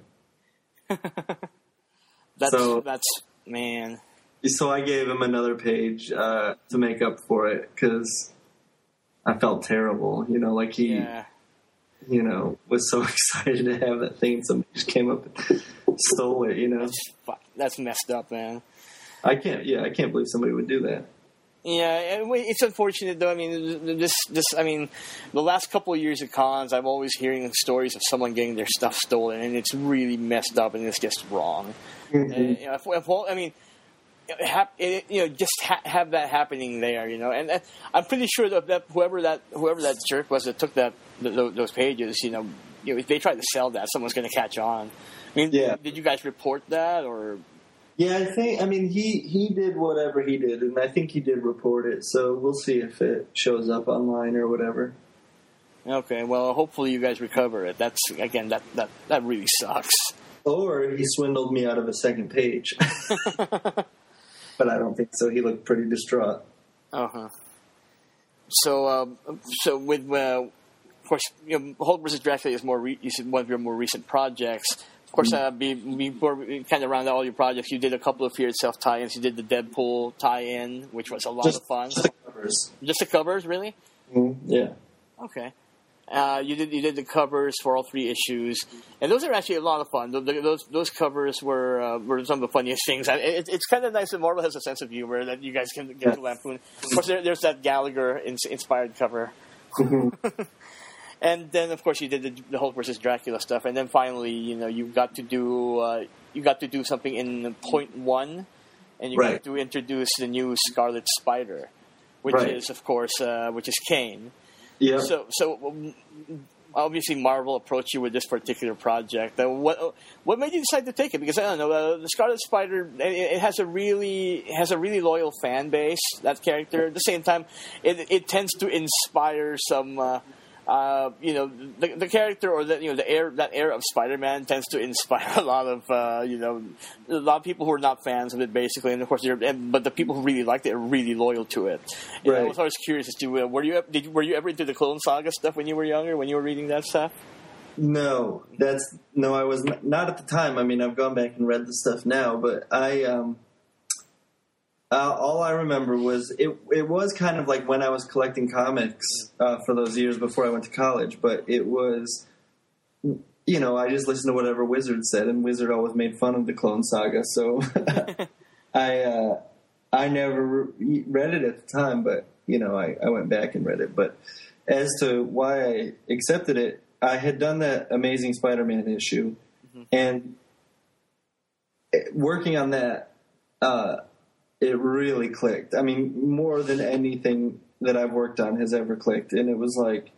S2: that's so, that's man.
S3: So I gave him another page uh, to make up for it because I felt terrible, you know, like he,
S2: yeah.
S3: you know, was so excited to have that thing, and somebody just came up and stole it, you know.
S2: That's, that's messed up, man.
S3: I can't. Yeah, I can't believe somebody would do that.
S2: Yeah, it's unfortunate though. I mean, this, this. I mean, the last couple of years at cons, I'm always hearing stories of someone getting their stuff stolen, and it's really messed up, and it's just wrong. Mm-hmm. And, you know, if, if, I mean, have, it, you know, just ha- have that happening there, you know. And uh, I'm pretty sure that, that whoever that whoever that jerk was that took that th- those pages, you know, you know, if they tried to sell that, someone's going to catch on. I mean, yeah. Did you guys report that or?
S3: Yeah, I think, I mean, he, he did whatever he did, and I think he did report it, so we'll see if it shows up online or whatever.
S2: Okay, well, hopefully you guys recover it. That's, again, that, that, that really sucks.
S3: Or he swindled me out of a second page. But I don't think so. He looked pretty distraught.
S2: Uh-huh. So, um, so with, uh, of course, you know, Hulk versus Dracula is more re- is one of your more recent projects. Of course, uh, before we kind of round out all your projects, you did a couple of Fear Itself tie-ins. You did the Deadpool tie-in, which was a lot
S3: just,
S2: of fun.
S3: Just the covers.
S2: Just the covers, really?
S3: Mm-hmm. Yeah.
S2: Okay. Uh, you did you did the covers for all three issues, and those are actually a lot of fun. Those those covers were uh, were some of the funniest things. It, it's kind of nice that Marvel has a sense of humor that you guys can get yeah. to lampoon. Of course, there, there's that Gallagher inspired cover. Mm-hmm. And then, of course, you did the, the Hulk versus Dracula stuff, and then finally, you know, you got to do uh, you got to do something in Point One, and you
S3: right.
S2: got to introduce the new Scarlet Spider, which
S3: right.
S2: is, of course, uh, which is Kane.
S3: Yeah.
S2: So, so obviously, Marvel approached you with this particular project. Uh, what what made you decide to take it? Because I don't know, uh, the Scarlet Spider, it, it has a really it has a really loyal fan base. That character. At the same time, it it tends to inspire some. Uh, Uh, you know, the, the character or the, you know, the air, that air of Spider-Man tends to inspire a lot of, uh, you know, a lot of people who are not fans of it, basically. And of course, and, but the people who really liked it are really loyal to it. And right. I was always curious as to, uh, were you, did, were you ever into the Clone Saga stuff when you were younger, when you were reading that stuff?
S3: No, that's, no, I was not, not at the time. I mean, I've gone back and read the stuff now, but I, um, Uh, all I remember was it. It was kind of like when I was collecting comics uh, for those years before I went to college. But it was, you know, I just listened to whatever Wizard said, and Wizard always made fun of the Clone Saga. So I uh, I never re- read it at the time, but you know, I, I went back and read it. But as to why I accepted it, I had done that Amazing Spider-Man issue, mm-hmm. and working on that. Uh, It really clicked. I mean, more than anything that I've worked on has ever clicked. And it was like,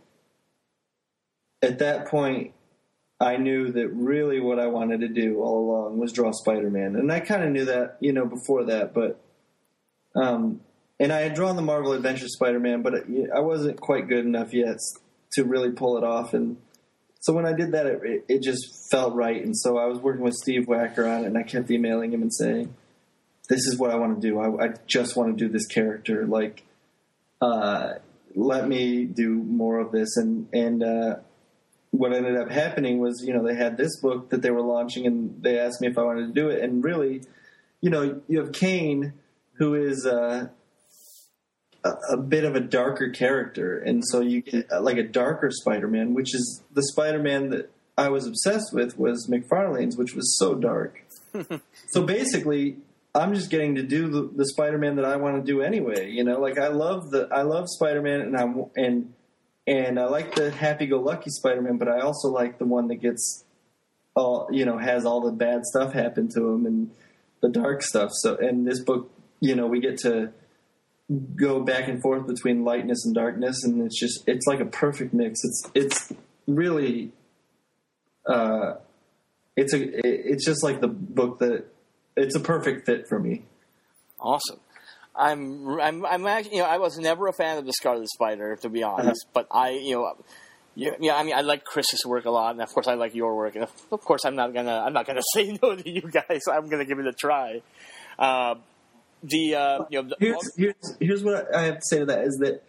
S3: at that point, I knew that really what I wanted to do all along was draw Spider-Man. And I kind of knew that, you know, before that. But um, and I had drawn the Marvel Adventure Spider-Man, but I wasn't quite good enough yet to really pull it off. And so when I did that, it, it just felt right. And so I was working with Steve Wacker on it, and I kept emailing him and saying, "This is what I want to do. I, I just want to do this character. Like, uh, let me do more of this." And and uh, what ended up happening was, you know, they had this book that they were launching, and they asked me if I wanted to do it. And really, you know, you have Kane, who is uh, a, a bit of a darker character, and so you get uh, like a darker Spider-Man, which is the Spider-Man that I was obsessed with was McFarlane's, which was so dark. So basically, I'm just getting to do the, the Spider-Man that I want to do anyway. You know, like I love the I love Spider-Man, and I'm and and I like the happy-go-lucky Spider-Man, but I also like the one that gets all you know has all the bad stuff happen to him and the dark stuff. So, in this book, you know, we get to go back and forth between lightness and darkness, and it's just it's like a perfect mix. It's it's really uh, it's a it's just like the book that. It's a perfect fit for me.
S2: Awesome. I'm, I'm, I'm actually, you know, I was never a fan of the Scarlet Spider, to be honest, uh-huh. but I, you know, yeah, yeah, I mean, I like Chris's work a lot, and of course, I like your work, and of course, I'm not gonna, I'm not gonna say no to you guys. I'm gonna give it a try. Uh, the, uh, you know, the,
S3: here's, here's, here's what I have to say to that is that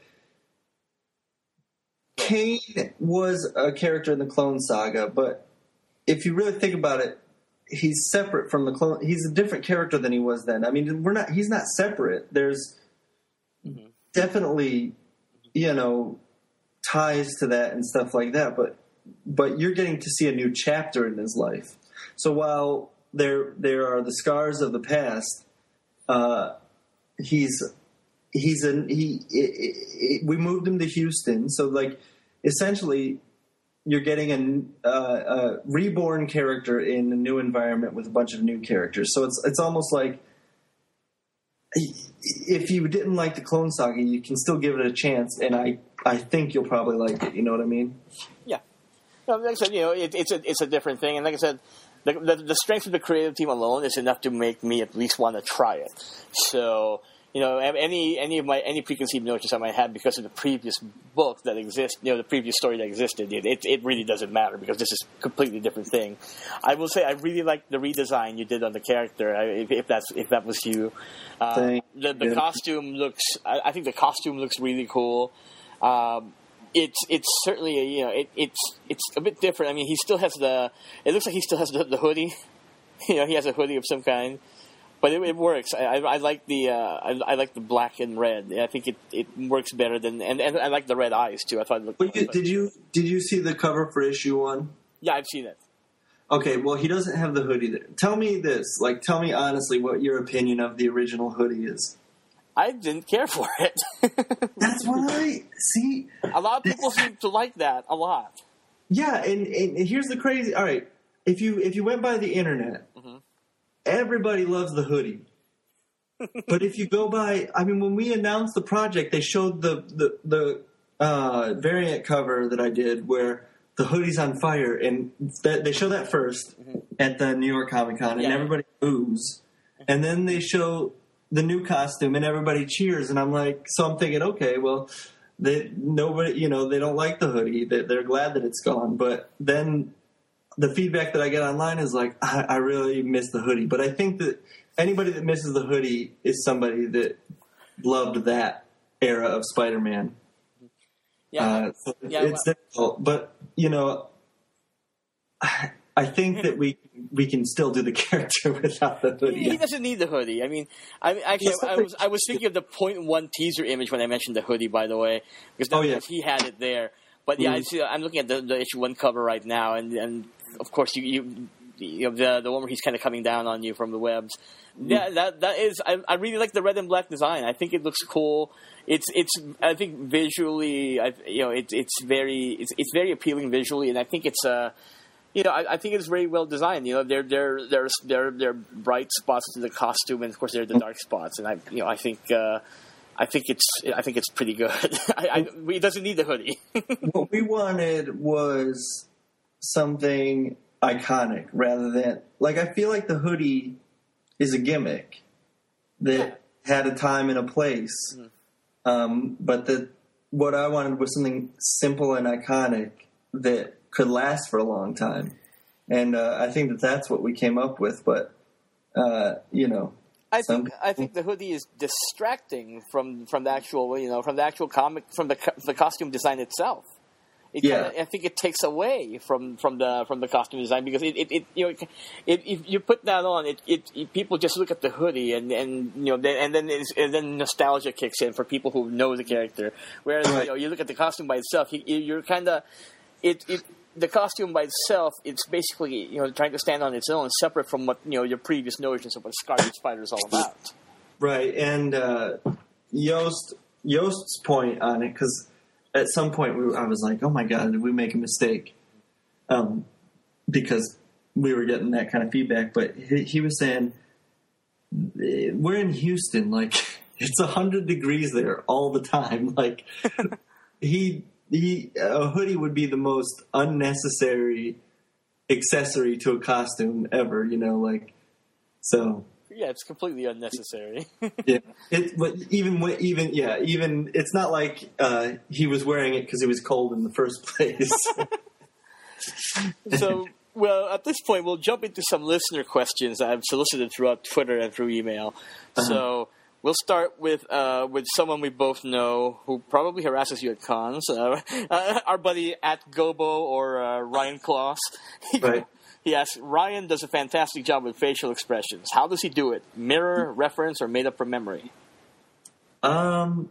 S3: Kane was a character in the Clone Saga, but if you really think about it, he's separate from the clone. He's a different character than he was then. I mean, we're not. He's not separate. There's mm-hmm. definitely, you know, ties to that and stuff like that. But but you're getting to see a new chapter in his life. So while there there are the scars of the past, uh, he's he's an he. It, it, we moved him to Houston, so like essentially. You're getting a, uh, a reborn character in a new environment with a bunch of new characters. So it's it's almost like if you didn't like the Clone Saga, you can still give it a chance, and I, I think you'll probably like it. You know what I mean?
S2: Yeah. No, like I said, you know, it, it's a it's a different thing, and like I said, the, the the strength of the creative team alone is enough to make me at least want to try it. So. You know, any any of my any preconceived notions I might have because of the previous book that exists, you know, the previous story that existed, it, it it really doesn't matter because this is a completely different thing. I will say I really like the redesign you did on the character. If, if that's if that was you, uh, the the you. costume looks. I, I think the costume looks really cool. Um, it's it's certainly a, you know it, it's it's a bit different. I mean, he still has the. It looks like he still has the, the hoodie. You know, he has a hoodie of some kind. But it, it works. I, I, I like the uh, I, I like the black and red. I think it, it works better than and, and I like the red eyes too. I thought it looked.
S3: But you, did you did you see the cover for issue one?
S2: Yeah, I've seen it.
S3: Okay, well he doesn't have the hoodie there. Tell me this, like tell me honestly what your opinion of the original hoodie is.
S2: I didn't care for it.
S3: That's what I see.
S2: A lot of people seem to like that a lot.
S3: Yeah, and, and here's the crazy. All right, if you if you went by the internet. Mm-hmm. Everybody loves the hoodie. But if you go by, I mean, when we announced the project, they showed the, the, the uh, variant cover that I did where the hoodie's on fire. And that, they show that first mm-hmm. at the New York Comic Con, and yeah. everybody boos. And then they show the new costume, and everybody cheers. And I'm like, so I'm thinking, okay, well, they, nobody, you know, they don't like the hoodie. They, they're glad that it's gone. But then... the feedback that I get online is like, I, I really miss the hoodie. But I think that anybody that misses the hoodie is somebody that loved that era of Spider-Man.
S2: Yeah,
S3: uh, so
S2: yeah
S3: it's
S2: well,
S3: difficult. But, you know, I, I think that we we can still do the character without the hoodie.
S2: He doesn't need the hoodie. I mean, I actually, I, I was I was thinking of the point one teaser image when I mentioned the hoodie, by the way, because oh, yeah. he had it there. But yeah, mm-hmm. I see, I'm looking at the, the issue one cover right now, and, and of course you you, you know, the the one where he's kind of coming down on you from the webs. Mm-hmm. Yeah, that that is. I, I really like the red and black design. I think it looks cool. It's it's. I think visually, I, you know, it's it's very it's it's very appealing visually, and I think it's uh, you know, I, I think it's very well designed. You know, there there there's there there are bright spots to the costume, and of course there are the dark spots, and I you know I think. Uh, I think it's. I think it's pretty good. I, I, it doesn't need the hoodie.
S3: What we wanted was something iconic, rather than like I feel like the hoodie is a gimmick that had a time and a place. Mm. Um, but the what I wanted was something simple and iconic that could last for a long time. And uh, I think that that's what we came up with. But, uh, you know.
S2: I think I think the hoodie is distracting from, from the actual, you know, from the actual comic, from the the costume design itself. It
S3: yeah.
S2: kinda, I think it takes away from, from the from the costume design because it, it, it you know it, if you put that on it, it, it people just look at the hoodie and, and you know then, and then it's, and then nostalgia kicks in for people who know the character. Whereas right. you know you look at the costume by itself, you, you're kind of it, it the costume by itself, it's basically you know trying to stand on its own, separate from what you know your previous notions of what Scarlet Spider is all about.
S3: Right, and uh, Yost Yost's point on it because. At some point, we were, I was like, "Oh my God, did we make a mistake?" Um, because we were getting that kind of feedback. But he, he was saying, "We're in Houston, like it's a hundred degrees there all the time. Like he, he, a hoodie would be the most unnecessary accessory to a costume ever. You know, like so."
S2: Yeah, it's completely unnecessary.
S3: yeah, it, but even even yeah, even it's not like uh, he was wearing it because it was cold in the first place.
S2: So, well, at this point, we'll jump into some listener questions I've solicited throughout Twitter and through email. Uh-huh. So we'll start with uh, with someone we both know who probably harasses you at cons. Uh, uh, our buddy at Gobo or uh, Ryan Kloss.
S3: Right.
S2: He asks, Ryan does a fantastic job with facial expressions. How does he do it? Mirror, reference, or made up from memory?
S3: Um,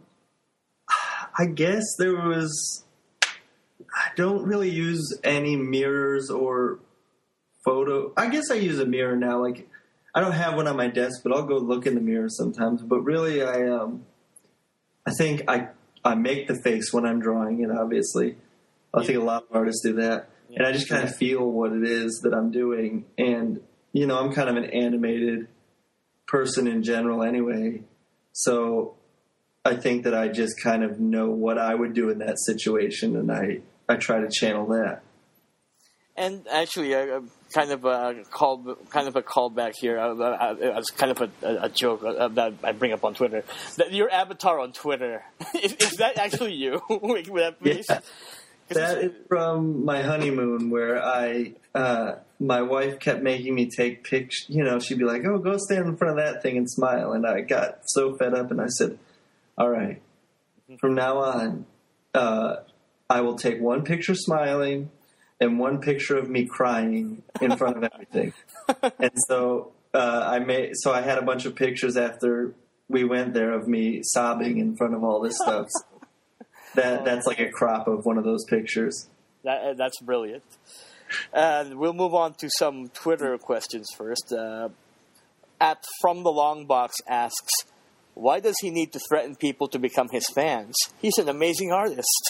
S3: I guess there was... I don't really use any mirrors or photo... I guess I use a mirror now. Like, I don't have one on my desk, but I'll go look in the mirror sometimes. But really, I um, I think I, I make the face when I'm drawing it, obviously. I think a lot of artists do that. And I just kind of feel what it is that I'm doing. And, you know, I'm kind of an animated person in general anyway. So I think that I just kind of know what I would do in that situation. And I, I try to channel that.
S2: And actually, a, a kind of a call, kind of a callback here. It's kind of a, a joke that I bring up on Twitter. That your avatar on Twitter, is, is that actually you? With that face?
S3: Yeah. That is from my honeymoon where I, uh, my wife kept making me take pictures. You know, she'd be like, oh, go stand in front of that thing and smile. And I got so fed up and I said, all right, from now on, uh, I will take one picture smiling and one picture of me crying in front of everything. And so uh, I made, so I had a bunch of pictures after we went there of me sobbing in front of all this stuff. That that's like a crop of one of those pictures.
S2: That that's brilliant. And we'll move on to some Twitter questions first. Uh, at From the Long Box asks, why does he need to threaten people to become his fans? He's an amazing artist.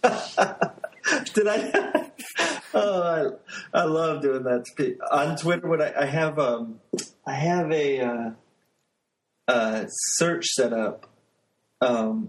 S3: Did I? Oh, I, I love doing that to people. On Twitter. What I, I have, um, I have a uh, uh, search set up. Um,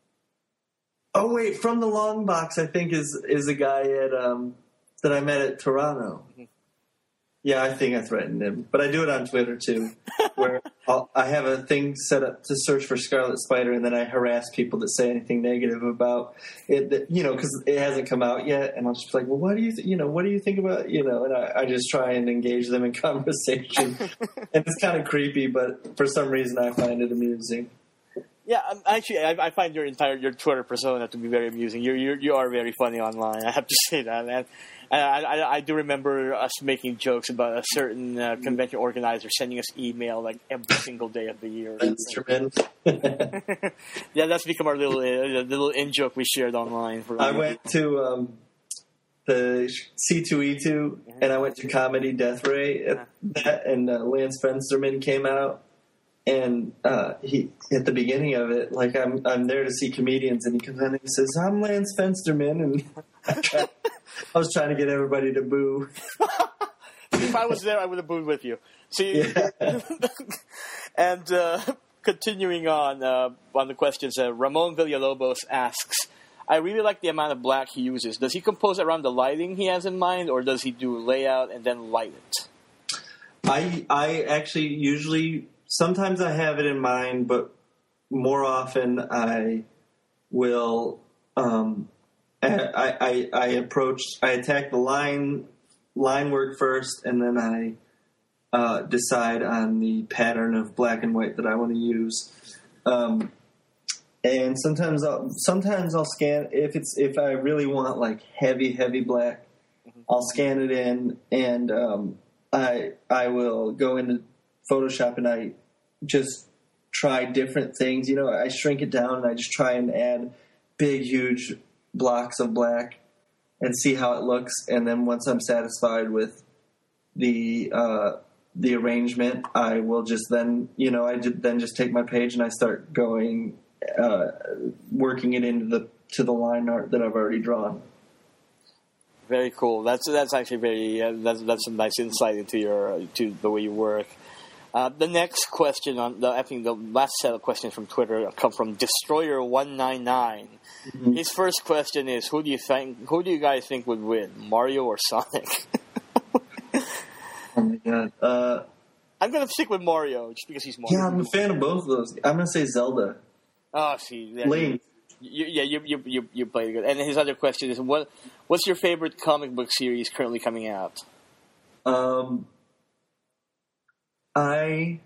S3: Oh wait, From the Long Box, I think is is a guy at um, that I met at Toronto. Mm-hmm. Yeah, I think I threatened him, but I do it on Twitter too, where I'll, I have a thing set up to search for Scarlet Spider, and then I harass people that say anything negative about it. That, you know, because it hasn't come out yet, and I'll just be like, "Well, what do you, th- you know, what do you think about, you know?" And I, I just try and engage them in conversation, and it's kind of creepy, but for some reason, I find it amusing.
S2: Yeah, um, actually, I, I find your entire your Twitter persona to be very amusing. You you you are very funny online. I have to say that, man. I I, I do remember us making jokes about a certain uh, convention organizer sending us email like every single day of the year.
S3: Instrument.
S2: Yeah, that's become our little uh, little in joke we shared online. For
S3: I went to um, the C two E two, mm-hmm. and I went to Comedy Death Ray at that, and uh, Lance Fensterman came out. And uh, he, at the beginning of it, like I'm, I'm there to see comedians, and he comes in and he says, "I'm Lance Fensterman," and I, tried, I was trying to get everybody to boo.
S2: If I was there, I would have booed with you. See, yeah. And uh, continuing on uh, on the questions, uh, Ramon Villalobos asks, "I really like the amount of black he uses. Does he compose around the lighting he has in mind, or does he do layout and then light it?"
S3: I I actually usually. Sometimes I have it in mind, but more often I will um, I, I I approach I attack the line line work first, and then I uh, decide on the pattern of black and white that I want to use. Um, and sometimes I'll sometimes I'll scan if it's if I really want like heavy heavy black, I'll scan it in, and um, I I will go into Photoshop and I just try different things. You know, I shrink it down and I just try and add big, huge blocks of black and see how it looks. And then once I'm satisfied with the uh, the arrangement, I will just then, you know, I then just take my page and I start going, uh, working it into the to the line art that I've already drawn.
S2: Very cool. That's that's actually very uh, that's that's a nice insight into your to the way you work. Uh, the next question on the I think the last set of questions from Twitter come from Destroyer one nine nine. Mm-hmm. His first question is, who do you think who do you guys think would win, Mario or Sonic?
S3: Oh my god. Uh,
S2: I'm gonna stick with Mario just because he's Mario.
S3: Yeah, I'm a fan of both of those. I'm gonna say Zelda.
S2: Oh, see, yeah,
S3: Link.
S2: You, yeah, you you you you played good. And his other question is, what what's your favorite comic book series currently coming out?
S3: Um. I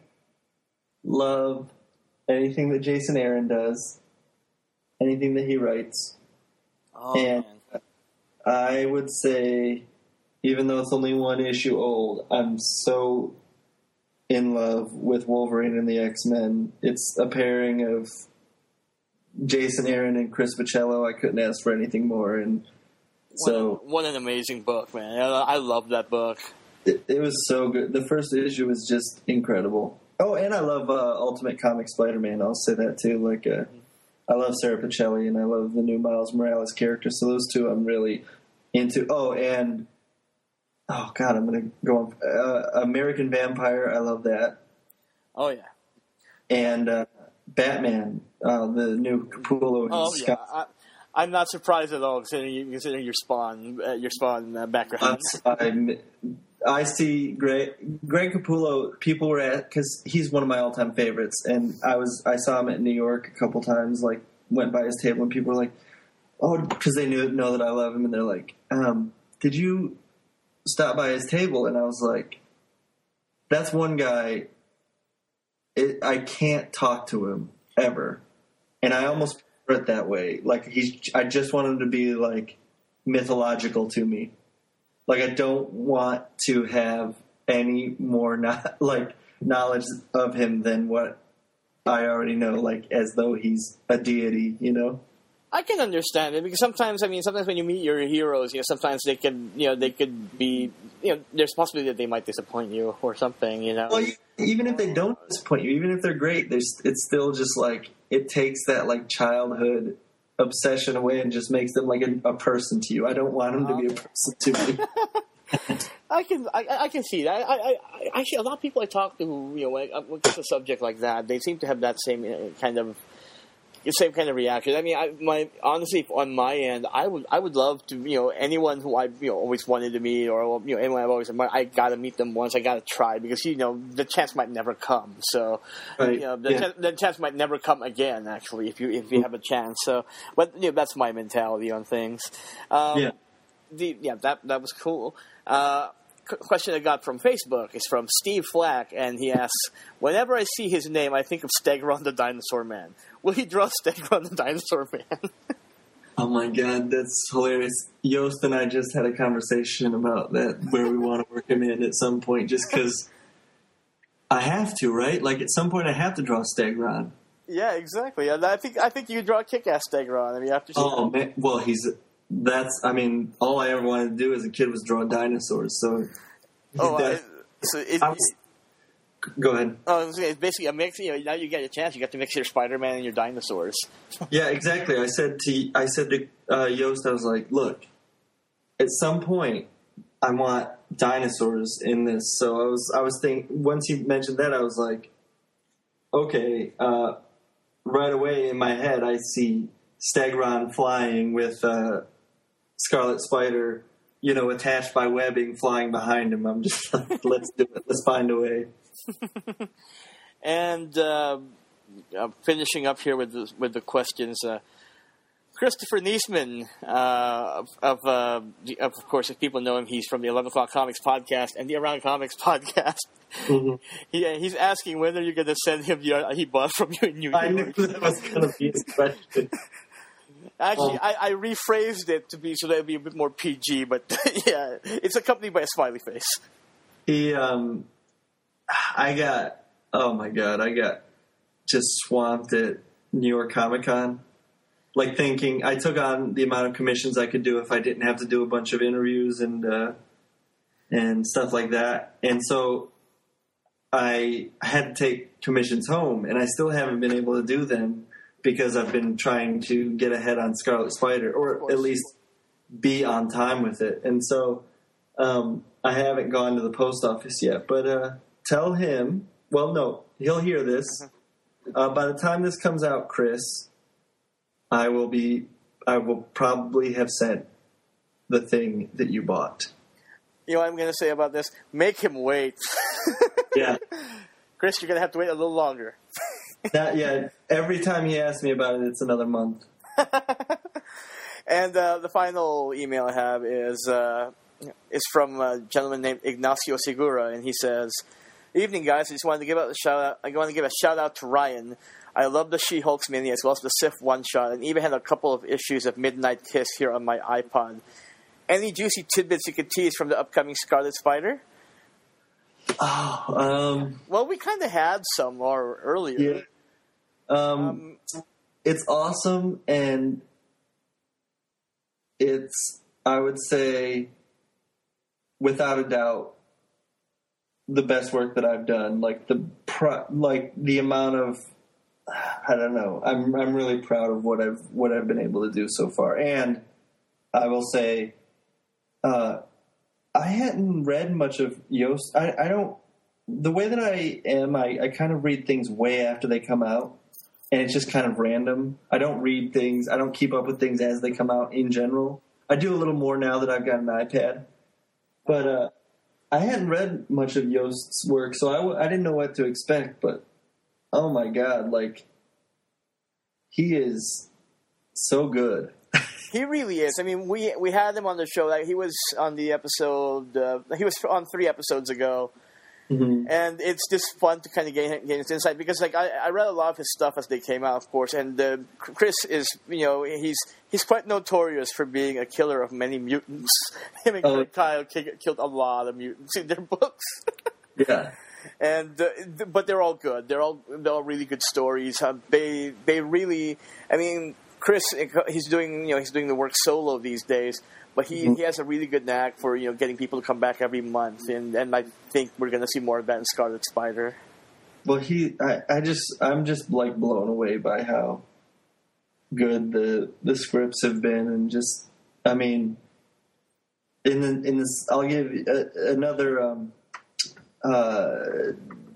S3: love anything that Jason Aaron does, anything that he writes.
S2: Oh,
S3: and
S2: man.
S3: I would say, even though it's only one issue old, I'm so in love with Wolverine and the X-Men. It's a pairing of Jason Aaron and Chris Bachalo. I couldn't ask for anything more. And so,
S2: what, what an amazing book, man! I love that book.
S3: It, it was so good. The first issue was just incredible. Oh, and I love uh, Ultimate Comic Spider-Man. I'll say that too. Like, uh, I love Sarah Pichelli, and I love the new Miles Morales character. So those two I'm really into. Oh, and oh god, I'm gonna go on. Uh, American Vampire. I love that.
S2: Oh yeah.
S3: And uh, Batman, uh, the new Capullo. And
S2: oh
S3: Scott.
S2: yeah. I, I'm not surprised at all, considering, you, considering your Spawn, uh, your Spawn uh, background.
S3: I'm, I see Greg, Greg Capullo. People were at because he's one of my all-time favorites, and I was I saw him at New York a couple times. Like went by his table, and people were like, "Oh," because they knew know that I love him, and they're like, um, "Did you stop by his table?" And I was like, "That's one guy. It, I can't talk to him ever," and I almost prefer it that way. Like he's, I just want him to be like mythological to me. Like, I don't want to have any more not, like knowledge of him than what I already know, like as though he's a deity, you know?
S2: I can understand it because sometimes, I mean, sometimes when you meet your heroes, you know, sometimes they could, you know, they could be, you know, there's a possibility that they might disappoint you or something, you know?
S3: Well, even if they don't disappoint you, even if they're great, there's, it's still just like, it takes that like childhood obsession away and just makes them like a, a person to you. I don't want them to be a person to me.
S2: I can I, I can see that. I, I, I actually a lot of people I talk to who, you know, when it gets a subject like that, they seem to have that same kind of the same kind of reaction. I mean, I, my honestly, on my end, I would I would love to, you know, anyone who I you know always wanted to meet, or you know anyone I've always admired, I got to meet them once. I got to try because you know the chance might never come. So
S3: right.
S2: you know the,
S3: yeah.
S2: ch- the chance might never come again. Actually, if you if you have a chance. So, but you know that's my mentality on things. Um,
S3: yeah.
S2: The, yeah, that that was cool. Uh, question I got from Facebook is from Steve Flack, and he asks, whenever I see his name, I think of Stegron the Dinosaur Man. Will he draw Stegron the Dinosaur Man?
S3: Oh my god, that's hilarious. Yost and I just had a conversation about that, where we want to work him in at some point, just because I have to, right? Like, at some point I have to draw Stegron.
S2: Yeah, exactly. And I think I think you draw Kick-Ass Stegron. I mean, after
S3: Oh, man. Well, he's... That's, I mean, all I ever wanted to do as a kid was draw dinosaurs, so...
S2: Oh, uh, so it,
S3: I was, go ahead.
S2: Oh, it's basically a mix. You know, now you get a chance. You get to mix your Spider-Man and your dinosaurs.
S3: Yeah, exactly. I said to I said to uh, Yost, I was like, look, at some point, I want dinosaurs in this. So I was I was thinking, once he mentioned that, I was like, okay. Uh, right away in my head, I see Stegron flying with uh, Scarlet Spider, you know, attached by webbing, flying behind him. I'm just like, let's do it. Let's find a way.
S2: And uh, uh, finishing up here with the, with the questions. Uh, Christopher Niesman, uh, of of, uh, the, of course, if people know him, he's from the eleven O'Clock Comics podcast and the Around Comics podcast. Mm-hmm. he, he's asking whether you're going to send him the art he bought from you in New York.
S3: I knew that was going to be his question.
S2: Actually,
S3: um,
S2: I, I rephrased it to be so that it'd be a bit more P G, but yeah, it's accompanied by a smiley face.
S3: He, um, I got, oh my god, I got just swamped at New York Comic Con. Like thinking, I took on the amount of commissions I could do if I didn't have to do a bunch of interviews and uh, and stuff like that. And so I had to take commissions home, and I still haven't been able to do them because I've been trying to get ahead on Scarlet Spider, or at least be on time with it. And so um, I haven't gone to the post office yet. But uh, tell him, well, no, he'll hear this. Uh, by the time this comes out, Chris, I will be. I will probably have sent the thing that you bought.
S2: You know what I'm going to say about this? Make him wait.
S3: Yeah,
S2: Chris, you're going to have to wait a little longer.
S3: That, yeah. Every time he asks me about it, it's another month.
S2: And uh, the final email I have is uh, is from a gentleman named Ignacio Segura, and he says, "Evening, guys. I just wanted to give out a shout out. I want to give a shout out to Ryan. I love the She-Hulk's mini as well as the Sif one-shot, and even had a couple of issues of Midnight Kiss here on my iPod. Any juicy tidbits you could tease from the upcoming Scarlet Spider?"
S3: Oh, um...
S2: Well, we kind of had some or earlier.
S3: Yeah. Um, um, it's awesome, and it's, I would say, without a doubt, the best work that I've done. Like, the pro- like the amount of... I don't know. I'm I'm really proud of what I've what I've been able to do so far, and I will say, uh, I hadn't read much of Yost. I, I don't. The way that I am, I, I kind of read things way after they come out, and it's just kind of random. I don't read things. I don't keep up with things as they come out in general. I do a little more now that I've got an iPad, but uh, I hadn't read much of Yost's work, so I, w- I didn't know what to expect, but. Oh my God, like, he is so good.
S2: He really is. I mean, we we had him on the show. Like, he was on the episode, uh, he was on three episodes ago. Mm-hmm. And it's just fun to kind of gain, gain his insight because, like, I, I read a lot of his stuff as they came out, of course. And uh, Chris is, you know, he's he's quite notorious for being a killer of many mutants. Him and uh, Kyle killed a lot of mutants in their books.
S3: Yeah.
S2: And uh, but they're all good. They're all they're all really good stories. Uh, they they really. I mean, Chris, he's doing you know he's doing the work solo these days, but he, mm-hmm. he has a really good knack for you know getting people to come back every month, and, and I think we're going to see more of that in Scarlet Spider.
S3: Well, he I, I just I'm just like blown away by how good the the scripts have been, and just I mean, in the, in this I'll give a, another. Um, Uh,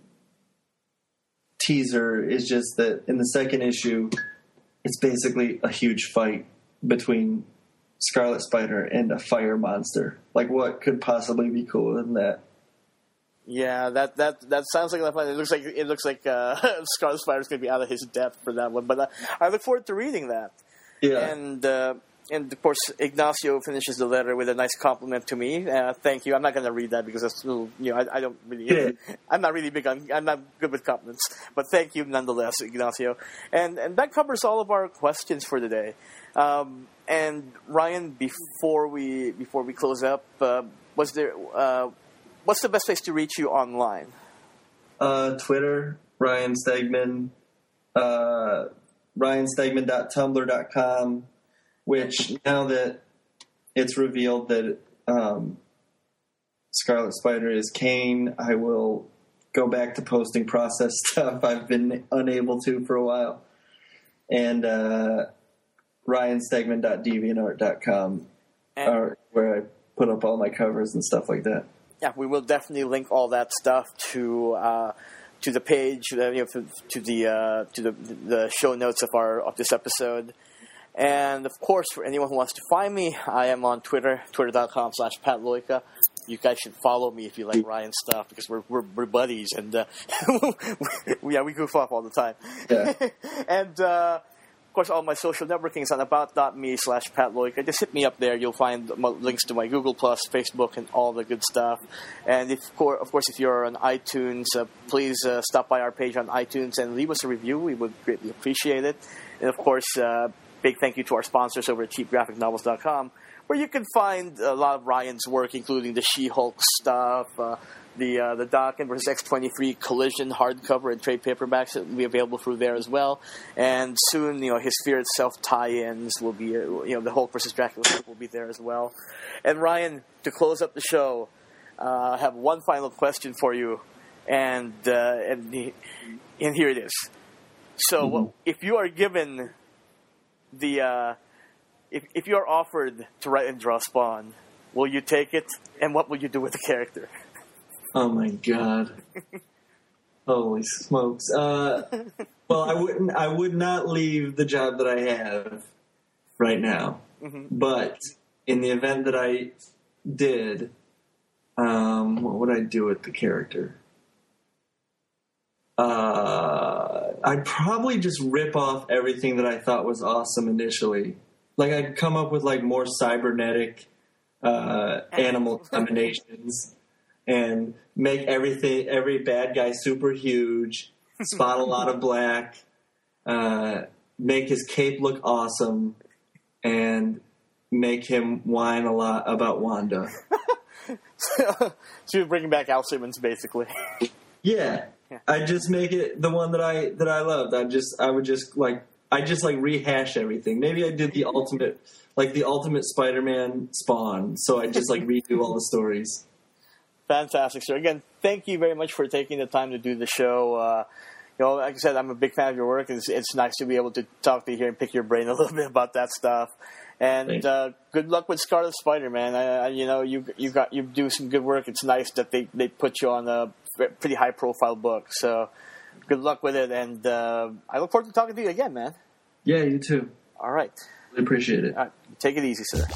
S3: teaser is just that in the second issue, it's basically a huge fight between Scarlet Spider and a fire monster. Like, what could possibly be cooler than that?
S2: Yeah, that that that sounds like a lot of fun. It looks like it looks like uh, Scarlet Spider's going to be out of his depth for that one, but uh, I look forward to reading that.
S3: Yeah,
S2: and. Uh, And, of course, Ignacio finishes the letter with a nice compliment to me. Uh, thank you. I'm not going to read that because that's little, you know, I, I don't really,
S3: yeah.
S2: I'm not really big on, I'm not good with compliments. But thank you nonetheless, Ignacio. And and that covers all of our questions for today. Um, and Ryan, before we before we close up, uh, was there uh, what's the best place to reach you online?
S3: Uh, Twitter, Ryan Stegman, uh, ryan stegman dot tumblr dot com. Which, now that it's revealed that um, Scarlet Spider is Kane, I will go back to posting process stuff I've been unable to for a while. And uh, ryan stegman dot deviantart dot com are where I put up all my covers and stuff like that.
S2: Yeah, we will definitely link all that stuff to uh, to the page, uh, you know, to, to the uh, to the the show notes of our of this episode. And, of course, for anyone who wants to find me, I am on Twitter, twitter dot com slash Pat Loika. you guys should follow me if you like Ryan's stuff, because we're we're, we're buddies, and uh, yeah, we goof off all the time.
S3: Yeah.
S2: And uh, of course, all my social networking is on about.me slash Pat Loika. Just hit me up there. You'll find links to my Google Plus, Facebook, and all the good stuff. And if, of course, if you're on iTunes, uh, please uh, stop by our page on iTunes and leave us a review. We would greatly appreciate it. And of course, uh, big thank you to our sponsors over at cheap graphic novels dot com, where you can find a lot of Ryan's work, including the She-Hulk stuff, uh, the uh, the Daken versus X twenty-three Collision hardcover and trade paperbacks that will be available through there as well. And soon, you know, his Fear Itself tie-ins will be, uh, you know, the Hulk versus Dracula will be there as well. And Ryan, to close up the show, uh, I have one final question for you, and uh, and the, and here it is. So, mm-hmm. what, if you are given the uh, if if you are offered to write and draw Spawn, will you take it? And what will you do with the character?
S3: Oh my god! Holy smokes! Uh, well, I wouldn't. I would not leave the job that I have right now. Mm-hmm. But in the event that I did, um, what would I do with the character? Uh, I'd probably just rip off everything that I thought was awesome initially. Like, I'd come up with like more cybernetic uh, animal combinations. And make everything, every bad guy super huge, spot a lot of black, uh, make his cape look awesome, and make him whine a lot about Wanda.
S2: So you're bringing back Al Simmons, basically.
S3: Yeah, yeah. I just make it the one that I that I loved. I just I would just like I just like rehash everything. Maybe I did the ultimate like the ultimate Spider-Man Spawn. So I just like redo all the stories.
S2: Fantastic, sir. Again, thank you very much for taking the time to do the show. Uh, you know, like I said, I'm a big fan of your work. It's, it's nice to be able to talk to you here and pick your brain a little bit about that stuff. And uh, good luck with Scarlet Spider, man. I, I, you know, you you got you do some good work. It's nice that they, they put you on a pretty high profile book. So good luck with it, and uh, I look forward to talking to you again, man.
S3: Yeah, you too.
S2: All right.
S3: I appreciate it.
S2: All right. Take it easy, sir.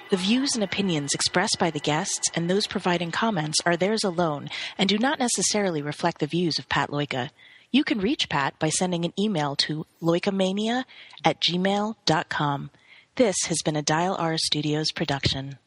S1: The views and opinions expressed by the guests and those providing comments are theirs alone and do not necessarily reflect the views of Pat Loika. You can reach Pat by sending an email to loikamania at gmail dot com. This has been a Dial R Studios production.